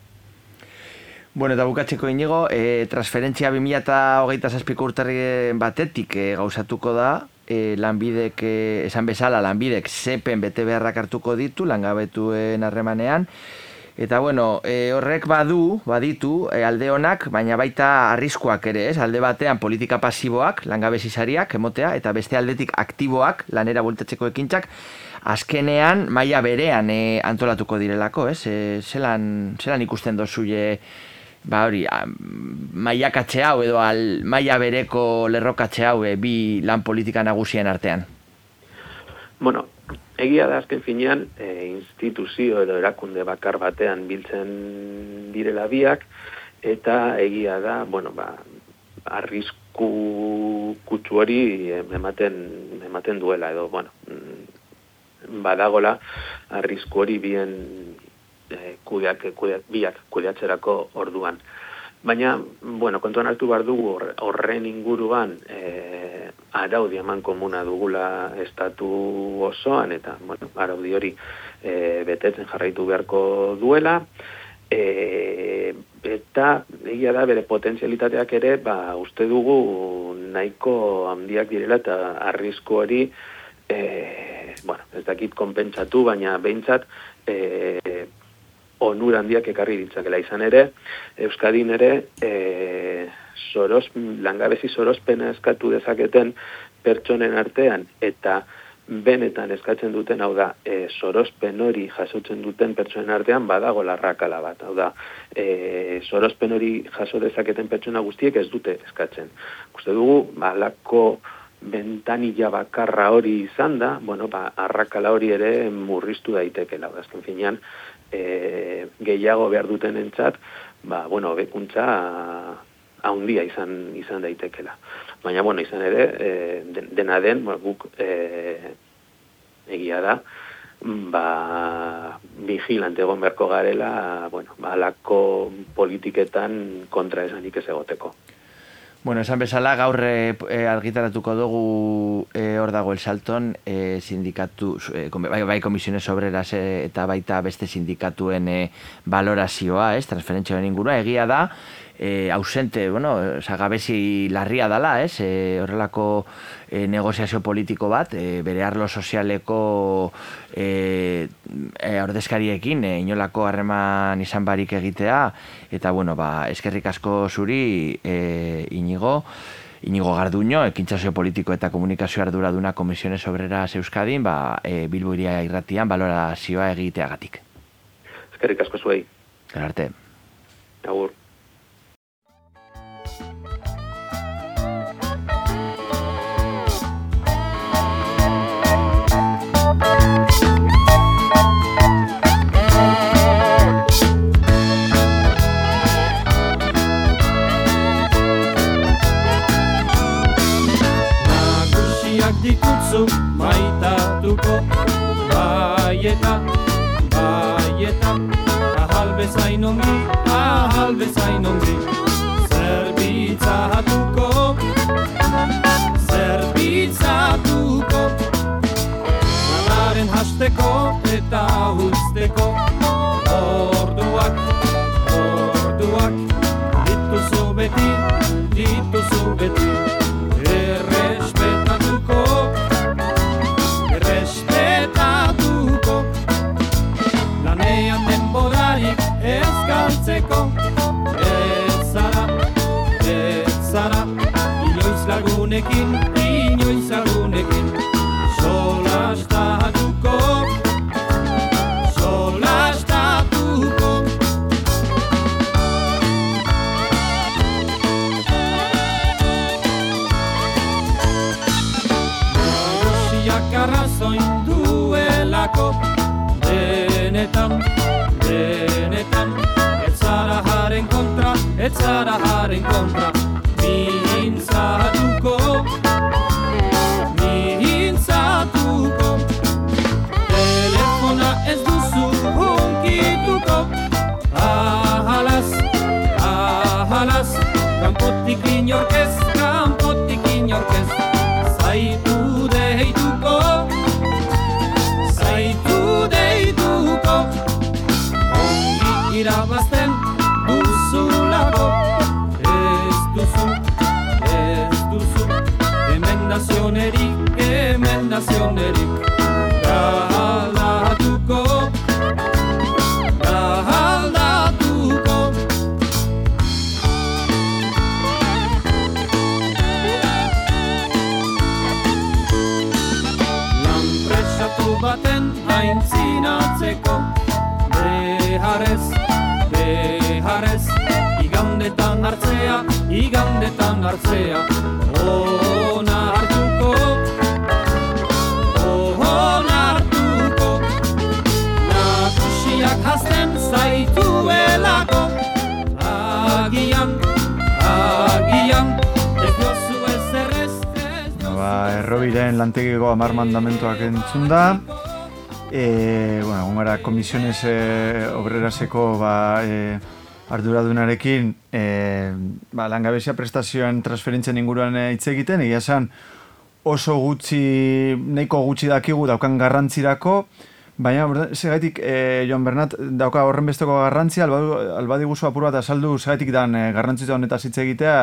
Bueno, eta bukatzeko Inigo, e, transferentzia bi mila hogeita zazpiko urtarrien batetik e, gauzatuko da, e, lanbidek, e, esan bezala, lanbidek zepen bete beharrak hartuko ditu, langabetuen harremanean, eta bueno, e, horrek badu, baditu, e, alde honak, baina baita arriskuak ere, ez? Alde batean politika pasiboak, langabezizariak, emotea, eta beste aldetik aktiboak, lanera bueltatzeko ekintzak, azkenean maila berean e, antolatuko direlako, ez? E, zelan, zelan ikusten dozuie, ba hori, mailakatze hau edo al, maila bereko lerrokatze hau e, bi lan politika nagusien artean? Bueno, egia da azken finean e, instituzio edo erakunde bakar batean biltzen direla biak, eta egia da, bueno, ba, arrisku kutsu hori ematen, ematen duela, edo, bueno, badagola arrisku hori bien E, kudeak, kudeak, biak kudeatzerako orduan. Baina, bueno, kontuan hartu behar dugu horren inguruan e, araudi eman komuna dugula estatu osoan, eta, bueno, araudi hori e, betetzen jarraitu beharko duela, e, eta egia da bere potentzialitateak ere, ba, uste dugu nahiko handiak direla eta arrisku hori e, bueno, ez dakit konpentsatu, baina behintzat e, onur handiak ekarri ditzakela. Izan ere, Euskadin ere e, soros, langabezi sorospena eskatu dezaketen pertsonen artean eta benetan eskatzen duten, hau da, e, sorospen hori jasotzen duten pertsonen artean badago larrakala bat. Hau da, e, sorospen hori jaso dezaketen pertsona guztiek ez dute eskatzen. Uste dugu, balako bentanilla bakarra hori izan da, bueno, ba, arrakala hori ere murriztu daitekela. Azken finean, e, gehiago behar duten entzat, ba, bueno, bekuntza haundia izan, izan daitekela. Baina, bueno, izan ere, e, dena den, bueno, guk e, egia da, ba, vigilante egon beharko garela, bueno, ba, alako politiketan kontra esanik ez egoteko. Bueno, esan bezala, gaur e, argitaratuko dugu e, hor dago el salton e, sindikatu, e, bai, bai komisiones obreras e, eta baita beste sindikatuen e, valorazioa, ez, transferentzioen ingurua, egia da, e, ausente, bueno, gabezi larria dala, ez, e, horrelako e, negoziazio politiko bat, e, bere arlo sozialeko e, e, ordezkariekin, e, inolako harreman izan barik egitea, eta, bueno, ba, eskerrik asko zuri, e, Inigo, Inigo Garduño, ekintza soziopolitiko eta komunikazio arduraduna Komisiones Obreras Euskadin, ba, e, Bilbo Hiria irratian balorazioa egiteagatik. Eskerrik asko zuei. Gero arte. Agur. duzu maitatuko. Bai eta, bai eta, ahal bezain ongi, ahal bezain ongi. Zerbitzatuko, zerbitzatuko. Lanaren hasteko eta uzteko. Orduak, orduak, dituzu beti, dituzu beti. Errespetatuko, errespetatuko. Lanean denborarik ez galtzeko. Ez zara, ez zara, inoiz lagunekin, inoiz lagunekin. Solastatuko, solastatuko. Nagusiak arrazoin duelako. Benetan, benetan, ez zara jaren kontra, ez zara jaren kontra. Mintzatuko, mintzatuko. Telefona ez duzu hunkituko. Ahalaz, ahalaz, kanpotik inorkez, kanpotik inorkez. Zaitu deituko, zaitu deituko. Ongi irabazten duzulako. Ez duzu, ez duzu, emendazionerik, emendazionerik. Galdatuko, galdatuko. Lanpresatu baten aintzinatzeko. Beharrez, beharrez, igandetan hartzea, igandetan hartzea. Ona hartuko, ona hartuko. Nagusiak hasten zaituelako. Agian, agian, ez dozu ezerrez, ez dozu. Ba, errobiren lantegiko hamar mandamentuak entzun da. E, bueno, gongara komisiones e, obreraseko ba, e, arduradunarekin e, ba, langabezia prestazioen transferentzien inguruan hitz egiten, egia esan oso gutxi, nahiko gutxi dakigu daukan garrantzirako, baina segaitik e, Jon Bernat dauka horren besteko garrantzia, albadiguzu apur bat azaldu segaitik dan e, garrantzitza honetaz hitz egitea,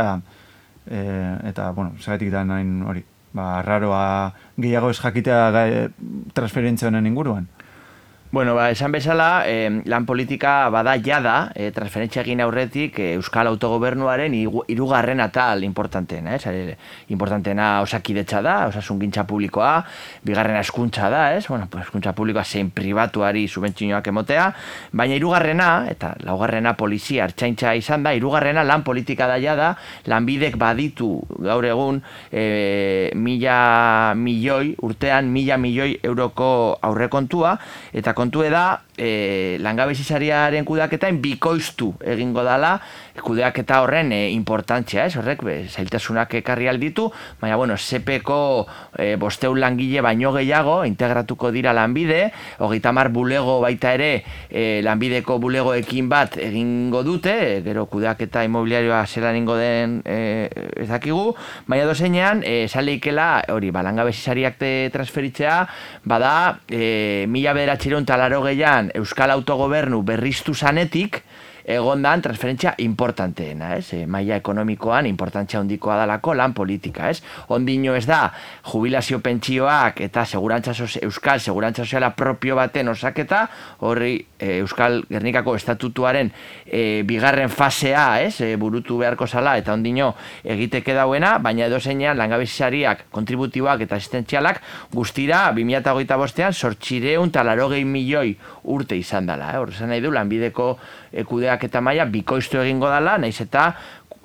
e, eta, bueno, segaitik dan hain hori. Ba, raroa gehiago ez jakitea gai, transferentzia honen inguruan. Bueno, ba, esan bezala, eh, lan politika bada jada, eh, transferentzia egin aurretik eh, Euskal Autogobernuaren hirugarren atal importanteena, eh? Importanteena osakidetza da, osasungintza publikoa, bigarrena hezkuntza da, ez? Bueno, pues hezkuntza publikoa zein pribatuari subentzioak emotea, baina hirugarrena, eta laugarrena polizia ertzaintza izan da, hirugarrena lan politika da jada, lanbidek baditu gaur egun eh, mila milioi, urtean mila milioi euroko aurrekontua, eta kontu da, e, langabezisariaren kudeaketain bikoiztu egingo dala, kudeaketa horren e, importantzia, ez? Horrek, be, zailtasunak ekarri alditu, baina, bueno, sepeko e, bosteun langile baino gehiago integratuko dira lanbide, hogeita hamar bulego baita ere e, lanbideko bulegoekin bat egingo dute, e, gero kudeaketa inmobiliarioa zelan ingo den e, ez dakigu, baina dozeinean, e, saleikela, hori, ba, langabezisariak transferitzea, bada, e, mila bederatziehun eta laurogeian Euskal Autogobernu berriztu zanetik, egondan transferentzia importanteena, ez? E, maila ekonomikoan importantzia handikoa dalako lan politika, ez? Ondino ez da, jubilazio pentsioak eta segurantza Euskal segurantza soziala propio baten osaketa, horri e, Euskal Gernikako estatutuaren e, bigarren fasea, ez? E, burutu beharko zala eta ondino egiteke dauena, baina edozeinean langabezisariak, kontributiboak eta asistentzialak guztira bi mila hogeita bostean zortziehun eta laurogei milioi urte izan dela, eh? Horrezan nahi du lanbideko kudeak eta maila bikoiztu egingo dela, naiz eta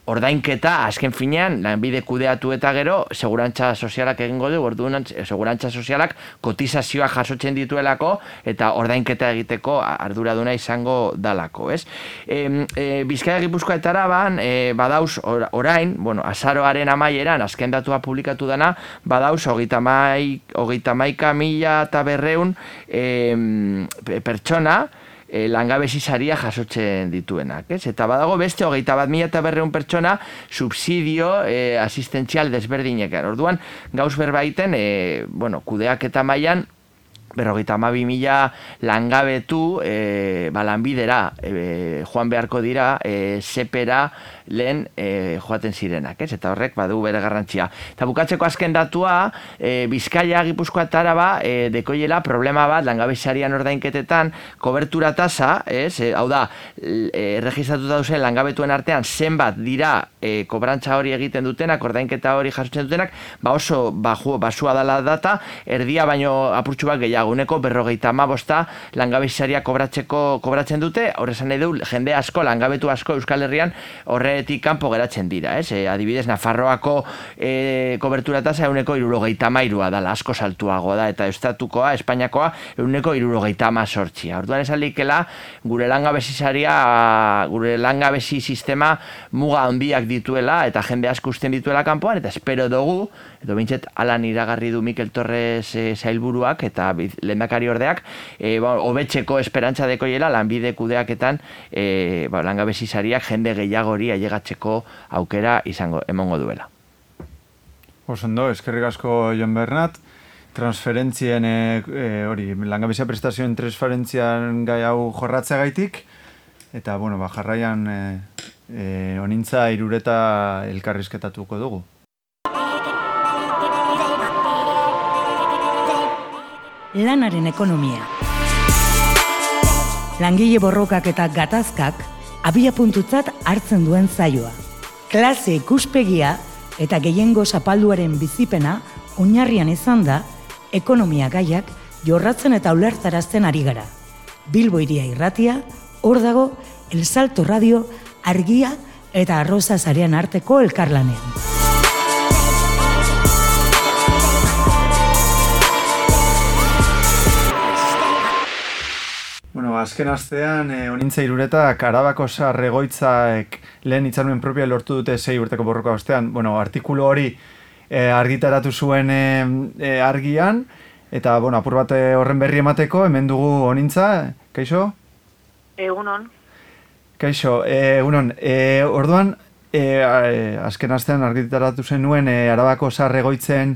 ordainketa azken finean lanbide kudeatu eta gero segurantza sozialak egingo du, orduan segurantza sozialak kotizazioa jasotzen dituelako eta ordainketa egiteko arduraduna izango dalako, ez? E, e, Bizkaia, Gipuzkoa eta Araban e, badauz or, orain, bueno, azaroaren amaieran azken datua publikatu dana, badauz hogeita hamaika mila eta berreun e, pertsona E, langabezi saria jasotzen dituenak, ez? Eta badago beste hogeita bat mila eta berreun pertsona subsidio e, asistentzial desberdinekan. Orduan, gauz berbaiten, e, bueno, kudeak eta mailan berrogeita hamabi mila langabetu e, ba, lanbidera e, joan beharko dira e, sepera lehen e, joaten zirenak, ez? Eta horrek badu bere garrantzia. Eta bukatzeko azken datua, e, Bizkaia, Gipuzkoa eta Araba e, dekoiela problema bat langabezarian ordainketetan kobertura tasa, ez? E, hau da, e, registratuta duzen langabetuen artean zenbat dira e, kobrantza hori egiten dutenak, ordainketa hori jasotzen dutenak, ba oso baju, basua dela data, erdia baino apurtxu bat gehiago, uneko berrogeita hamabosta langabezaria kobratzeko kobratzen dute, horrezan nahi du, jende asko, langabetu asko Euskal Herrian horretik kanpo geratzen dira, ez? E, adibidez, Nafarroako e, kobertura tasa euneko hirurogeita hamairua dala, asko saltuago da, eta estatukoa, Espainiakoa, euneko hirurogeita hamazortzia. Orduan esalikela, gure langabezisaria, gure langabezi sistema muga handiak dituela, eta jende asko usten dituela kanpoan, eta espero dugu, edo bintxet alan iragarri du Mikel Torres e, zailburuak, eta lehendakari ordeak, e, ba, hobetzeko esperantza dekoiela lanbide kudeaketan e, ba, langabezisariak jende gehiagori ailegatzeko aukera izango emongo duela. Osondo, eskerrik asko Jon Bernat, transferentzien e, e, hori, langabezia prestazioen transferentzian gai hau jorratzeagaitik, eta bueno, ba, jarraian e, e, onintza Irureta elkarrizketatuko dugu. Lanaren ekonomia. Langile borrokak eta gatazkak abia puntutzat hartzen duen zaioa. Klase ikuspegia eta gehiengo zapalduaren bizipena oinarrian izan da ekonomia gaiak jorratzen eta ulertarazten ari gara. Bilbo Hiria Irratia, hor dago El Salto Radio, Argia eta Arroza Sarean arteko elkarlanean. Bueno, azken astean, eh, onintza Iruretak Arabako Zahar Egoitzaek lehen hitzarmen propioa lortu dute sei urteko borroka ostean. Bueno, artikulu hori eh, argitaratu zuen eh, eh, Argian, eta bueno, apur bat horren berri emateko, hemen dugu onintza, kaixo? Egunon. Kaixo, egunon. E, orduan, e, azken astean argitaratu zenuen e, Arabako Zahar Egoitzen,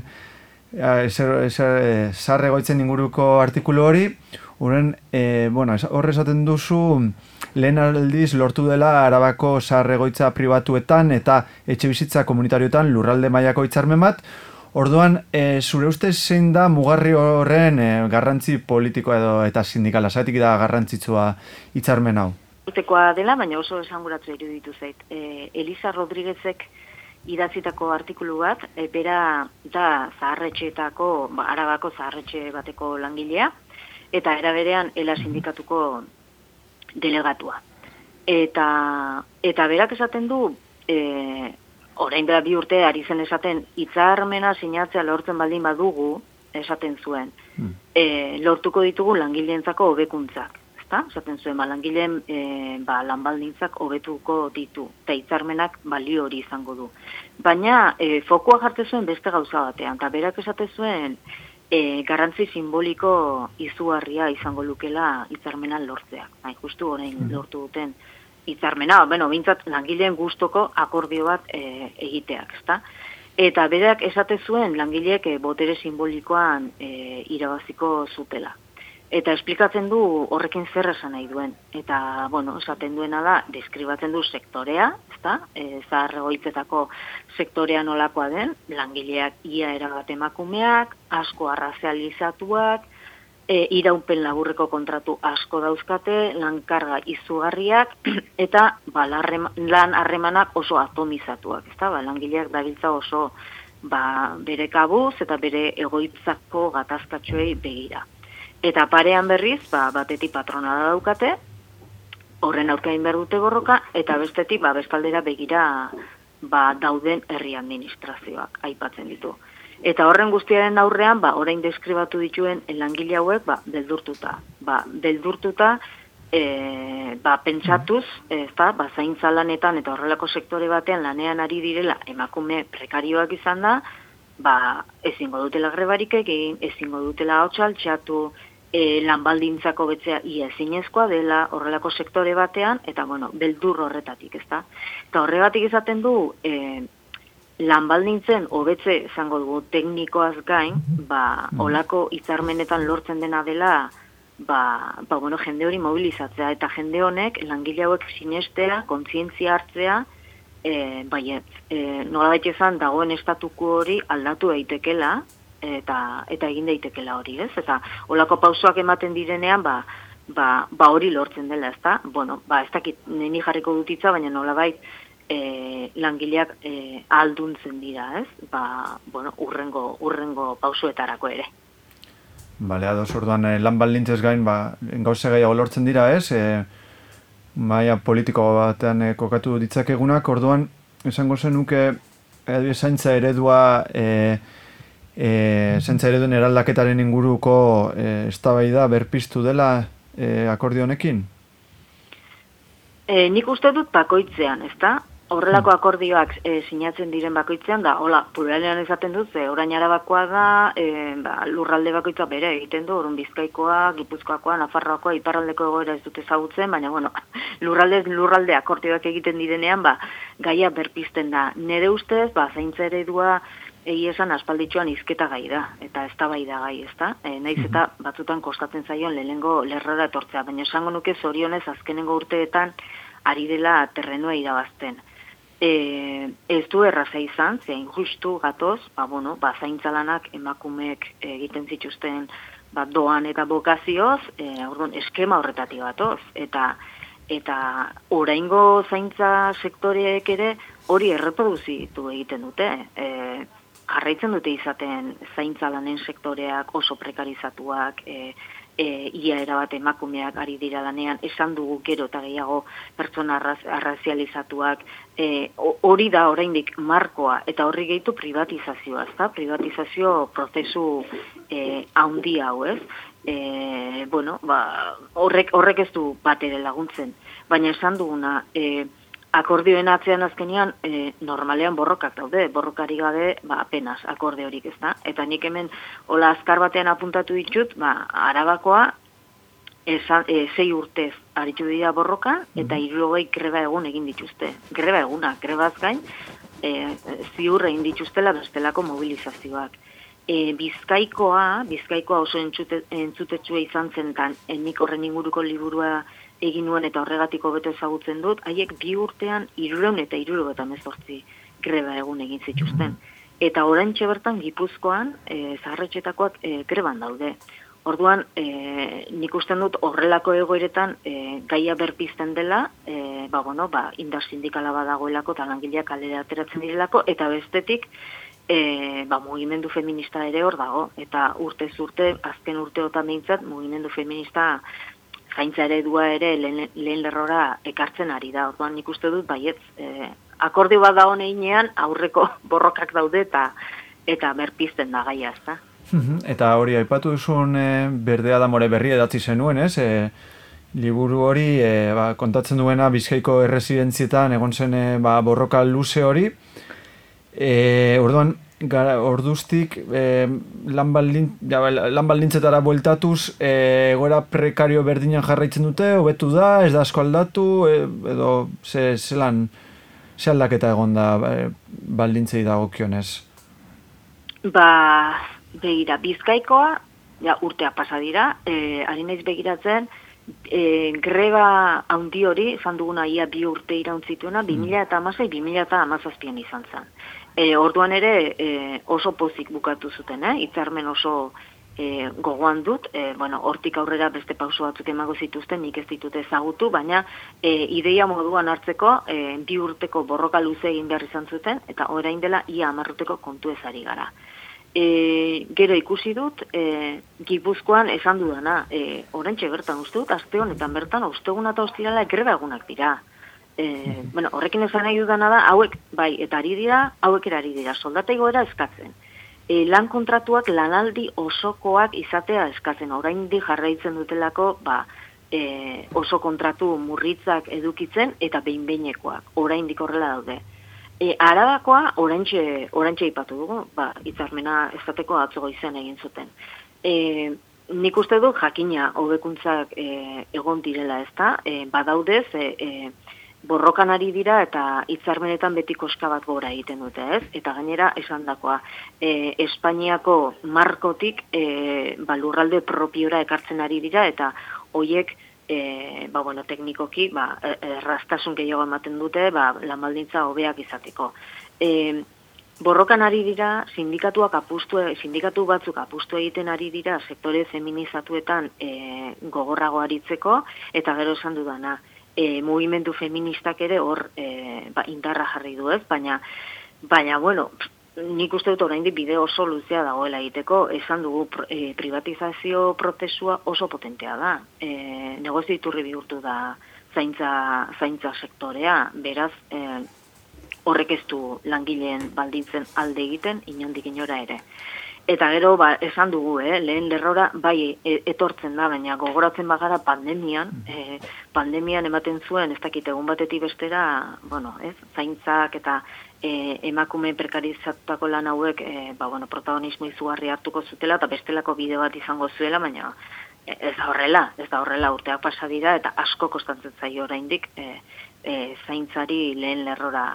Zahar Egoitzen inguruko artikulu hori. Horren, e, bueno, horre esaten duzu, lehen aldiz lortu dela Arabako Zahar Egoitza pribatuetan eta etxe bizitza komunitarioetan lurralde mailako hitzarmen bat. Orduan, e, zure ustez zein da mugarri horren e, garrantzi politikoa edo eta sindikala, zaitik da garrantzitsua hitzarmen hau? Urtekoa dela, baina oso esanguratzu iruditu zait. E, Elisa Rodriguezek idatzitako artikulu bat, e, bera da zaharretxeetako, ba, Arabako zaharretxe bateko langilea, eta eraberean Ela sindikatuko delegatua. Eta, eta berak esaten du, e, orain dela bi urte ari zen esaten, hitzarmena sinatzea lortzen baldin badugu, esaten zuen, hmm. e, lortuko ditugu langileentzako hobekuntzak. Ezta? Esaten zuen, ba, langileen e, ba, lanbaldintzak hobetuko ditu, eta hitzarmenak balio hori izango du. Baina e, fokua jartzen zuen beste gauza batean, eta berak esaten zuen, E, garrantzi simboliko izugarria izango lukela hitzarmenan lortzea. Bai, justu orain mm. lortu duten hitzarmena, bueno, bintzat langileen gustoko akordio bat e, egiteak, ezta? Eta berak esate zuen langileek e, botere simbolikoan e, irabaziko zutela. Eta esplikatzen du horrekin zer esan nahi duen. Eta, bueno, esaten duena da, deskribatzen du sektorea, ezta? E, Zahar Egoitzetako sektorea nolakoa den, langileak ia erabat emakumeak, asko arrazializatuak, e, iraupen laburreko kontratu asko dauzkate, lankarga izugarriak, eta ba, lan harremanak oso atomizatuak, ezta? Ba, langileak dabiltza oso ba, bere kabuz eta bere egoitzako gatazkatxoei begira. Eta parean berriz, ba, batetik patronala daukate, horren aurkain behar dute borroka, eta bestetik, ba, bestaldera begira ba, dauden herri administrazioak aipatzen ditu. Eta horren guztiaren aurrean, ba, orain deskribatu dituen langile hauek, ba, beldurtuta. Ba, beldurtuta, e, ba, pentsatuz, ezta, ba, zaintza lanetan eta horrelako sektore batean lanean ari direla emakume prekarioak izan da, ba, ezingo dutela grebarik egin, ezingo dutela ahotsa altxatu, e, lanbaldintzako betzea ia ezinezkoa dela horrelako sektore batean, eta, bueno, beldur horretatik, ezta. Eta horregatik izaten du, e, lanbaldintzen hobetze izango dugu teknikoaz gain, ba, olako hitzarmenetan lortzen dena dela, ba, ba, bueno, jende hori mobilizatzea, eta jende honek, langile hauek sinestea, kontzientzia hartzea, e, baiet, e, nolabait izan dagoen estatuko hori aldatu daitekela, eta eta egin daitekela hori, ez? Eta olako pausoak ematen direnean, ba, ba, ba hori lortzen dela, ezta? Bueno, ba, ez dakit neni jarriko dutitza, baina nolabait e, langileak e, alduntzen dira, ez? Ba, bueno, urrengo, urrengo pausoetarako ere. Bale, ados, orduan, eh, lan baldintzez gain, ba, gauze gehiago lortzen dira, ez? E, maia politiko batean e, kokatu ditzakegunak, orduan, esango zenuke, e, zaintza eredua, e, e, zaintza ereduen eraldaketaren inguruko e, eztabaida berpiztu dela e, akordio honekin? E, nik uste dut bakoitzean, ezta? Horrelako akordioak e, sinatzen diren bakoitzean da, hola, pluralean esaten dut, ze orain Arabakoa da, e, ba, lurralde bakoitza bere egiten du, orrun Bizkaikoa, Gipuzkoakoa, Nafarroakoa, iparraldeko egoera ez dut ezagutzen, baina, bueno, lurralde, lurralde akordioak egiten direnean, ba, gaia berpizten da. Nere ustez, ba, zaintza eredua egia esan aspalditxoan hizketa gai da, eta eztabaida gai, ezta? E, naiz eta batzutan kostatzen zaion lehenengo lerrora etortzea, baina esango nuke zorionez azkenengo urteetan ari dela terrenua irabazten. E, ez du erraza izan, zein justu gatoz, ba, bueno, ba, zaintza lanak emakumeek egiten zituzten ba, doan eta bokazioz, e, orduan, eskema horretatik gatoz, eta eta oraingo zaintza sektoreek ere hori erreproduzitu egiten dute. E, jarraitzen dute izaten zaintza lanen sektoreak oso prekarizatuak, e, E, ia erabat emakumeak ari dira lanean, esan dugu gero eta gehiago pertsona arraz, arrazializatuak, e, hori da oraindik markoa, eta horri gehitu privatizazioa, ezta? Privatizazio prozesu e, handi hau, ez? E, bueno, ba, horrek, horrek ez du bat ere laguntzen, baina esan duguna, e, akordioen atzean azkenean e, normalean borrokak daude, borrokari gabe ba, apenas akorde horik, ez da? Eta nik hemen hola azkar batean apuntatu ditut, ba, Arabakoa esan, e, sei urtez aritu dira borroka, eta hirurogei greba egun egin dituzte. Greba eguna, grebaz gain, e, ziur egin dituztela bestelako mobilizazioak. E, Bizkaikoa, Bizkaikoa oso entzute, entzutetsua izan zen, tan, nik horren inguruko liburua egin nuen eta horregatiko beto ezagutzen dut, haiek bi urtean hirurehun eta hirurogeita hemezortzi greba egun egin zituzten. Eta oraintxe bertan Gipuzkoan e, zaharretxetakoak e, greban daude. Orduan, e, nik usten dut horrelako egoeretan e, gaia berpizten dela, e, ba, bueno, ba, indar sindikala badagoelako eta langileak kalera ateratzen direlako, eta bestetik, e, ba, mugimendu feminista ere hor dago, eta urtez urte, azken urteotan behintzat, mugimendu feminista zaintza eredua ere lehen, lehen lerrora ekartzen ari da. Orduan nik uste dut baietz, e, akordio bat da honeinean aurreko borrokak daude eta eta berpizten da gaia, ezta. Eta hori aipatu duzun e, Berdea Damore berri edatzi zenuen, ez? E, liburu hori e, ba, kontatzen duena Bizkaiko erresidentzietan egon zen e, ba, borroka luze hori. E, orduan, gara, orduztik eh, lan, baldin, ja, lan baldintzetara bueltatuz eh, egoera prekario berdinan jarraitzen dute, hobetu da, ez da asko aldatu, eh, edo ze, ze lan, ze aldaketa egon da eh, baldintzei dagokionez? Ba, begira, Bizkaikoa, ja, urtea pasa dira, eh, ari naiz begiratzen, eh, greba handi hori, izan duguna ia bi urte irauntzituena, bi mila hamasei bi mila hamazazpian izan zen. E, orduan ere e, oso pozik bukatu zuten, eh? Hitzarmen oso e, gogoan dut, e, bueno, hortik aurrera beste pauso batzuk emango zituzten, nik ez ditut ezagutu, baina e, ideia moduan hartzeko e, bi urteko borroka luze egin behar izan zuten, eta orain dela ia hamar urteko kontu ezari gara. E, gero ikusi dut, e, Gipuzkoan esan dudana, e, oraintxe bertan uste dut, aste honetan bertan, osteguna eta ostirala greba egunak dira. E, bueno, horrekin esan nahi dudana da, hauek, bai, eta ari dira, hauek era ari dira, soldata igoera eskatzen. E, lan kontratuak lanaldi osokoak izatea eskatzen, oraindik jarraitzen dutelako, ba, e, oso kontratu murritzak edukitzen eta behin-behinekoak, oraindik horrela daude. E, Arabakoa oraintxe oraintxe aipatu dugu, ba, hitzarmena estateko atzo goizean egin zuten. E, nik uste dut jakina hobekuntzak e, egon direla, ezta? E, badaudez, e, e, borrokan ari dira eta hitzarmenetan beti koska bat gora egiten dute, ez? Eta gainera esandakoa, e, Espainiako markotik e, ba, lurralde propiora ekartzen ari dira eta hoiek E, ba, bueno, teknikoki ba, erraztasun gehiago ematen dute ba, lanbaldintza hobeak izateko. E, borrokan ari dira, sindikatuak apustu, sindikatu batzuk apustu egiten ari dira sektore feminizatuetan e, gogorrago aritzeko, eta gero esan dudana, e, mugimendu feministak ere hor e, ba, indarra jarri du, ez? Baina, baina, bueno, nik uste dut oraindik bide oso luzea dagoela egiteko, esan dugu e, privatizazio prozesua oso potentea da. E, negozio iturri bihurtu da zaintza, zaintza sektorea, beraz e, horrek ez du langileen baldintzen alde egiten, inondik inora ere. Eta gero, ba, esan dugu, eh, lehen lerrora bai e, etortzen da, baina gogoratzen bagara pandemian, e, pandemian ematen zuen, ez dakit egun batetik bestera, bueno, ez, zaintzak eta e, emakume prekarizatutako lan hauek, e, ba, bueno, protagonismo izugarri hartuko zutela, eta bestelako bide bat izango zuela, baina e, ez da horrela, ez da horrela urteak pasa dira, eta asko kostatzen zaio oraindik e, e, zaintzari lehen lerrora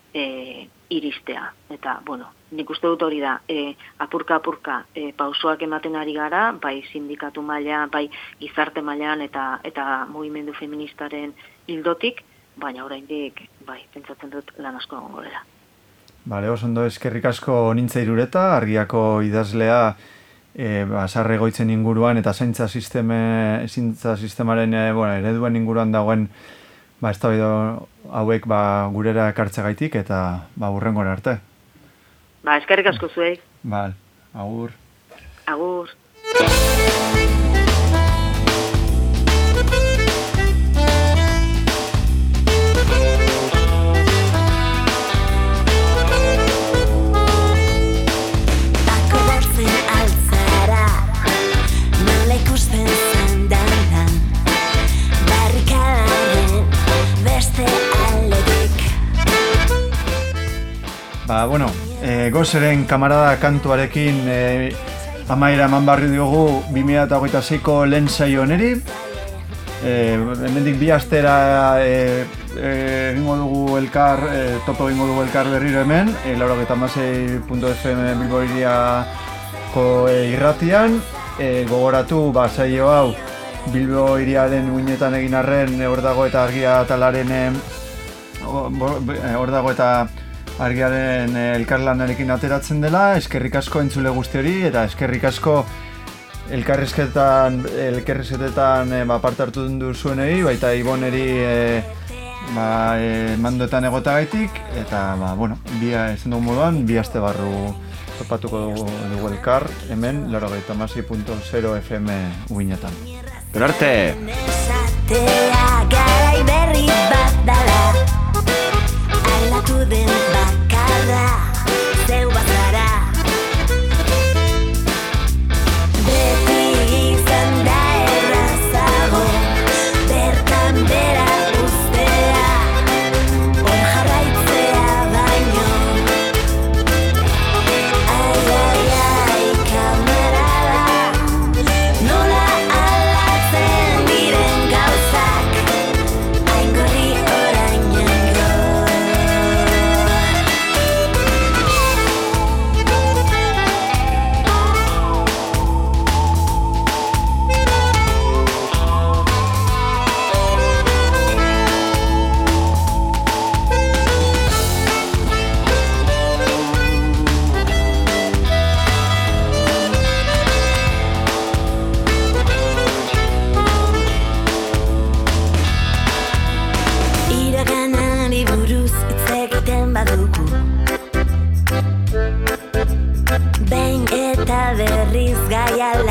e, iristea. Eta, bueno, nik uste dut hori da, e, apurka-apurka e, pausoak ematen ari gara, bai sindikatu maila, bai gizarte mailan eta eta mugimendu feministaren ildotik, baina oraindik bai, pentsatzen dut lan asko egongo dela. Bale, oso ondo, eskerrik asko Nintza Irureta, Argiako idazlea e, basarre goitzen inguruan eta zaintza sisteme, zaintza sistemaren e, bueno, ereduen inguruan dagoen ba, eztabaida hauek ba, gurera ekartzegaitik eta ba, hurrengora arte. Ba, eskerrik asko zuei. Bal, agur. Agur. Ba, bueno, e, Gozeren kamarada kantuarekin e, amaira eman barri diogu bi mila hogeita seiko lehen saio honeri. E, hemendik bi astera e, e, egingo dugu elkar, e, topo egingo dugu elkar berriro hemen, e, laurogeita hamasei puntu efe eme Bilbo Hiriako e, irratian. E, gogoratu, ba, saio hau Bilbo Hiriaren uinetan egin arren, hor dago eta argia talaren e, hor dago eta argiaren elkarlanarekin ateratzen dela, eskerrik asko entzule guzti hori, eta eskerrik asko elkarrizketan, elkarrizketetan e, ba, parte hartu duzuenei, baita Iboneri e, ba, e, mandoetan egotagaitik, eta, ba, bueno, bi, esan dugu moduan, bi aste barru topatuko dugu, dugu elkar, hemen, laurogeita hamasei puntu zero efe eme uinetan. Gero arte! Garai berri bat dala, aldatu den bakarra, zeu bazara. Beti izan da errazago, bertan bera ustea, hor jarraitzea baino. Ai, ai, ai, kamarada, nola aldatzen diren gauzak, aingorri orainango. Iraganari buruz hitz egiten badugu, behin eta berriz gai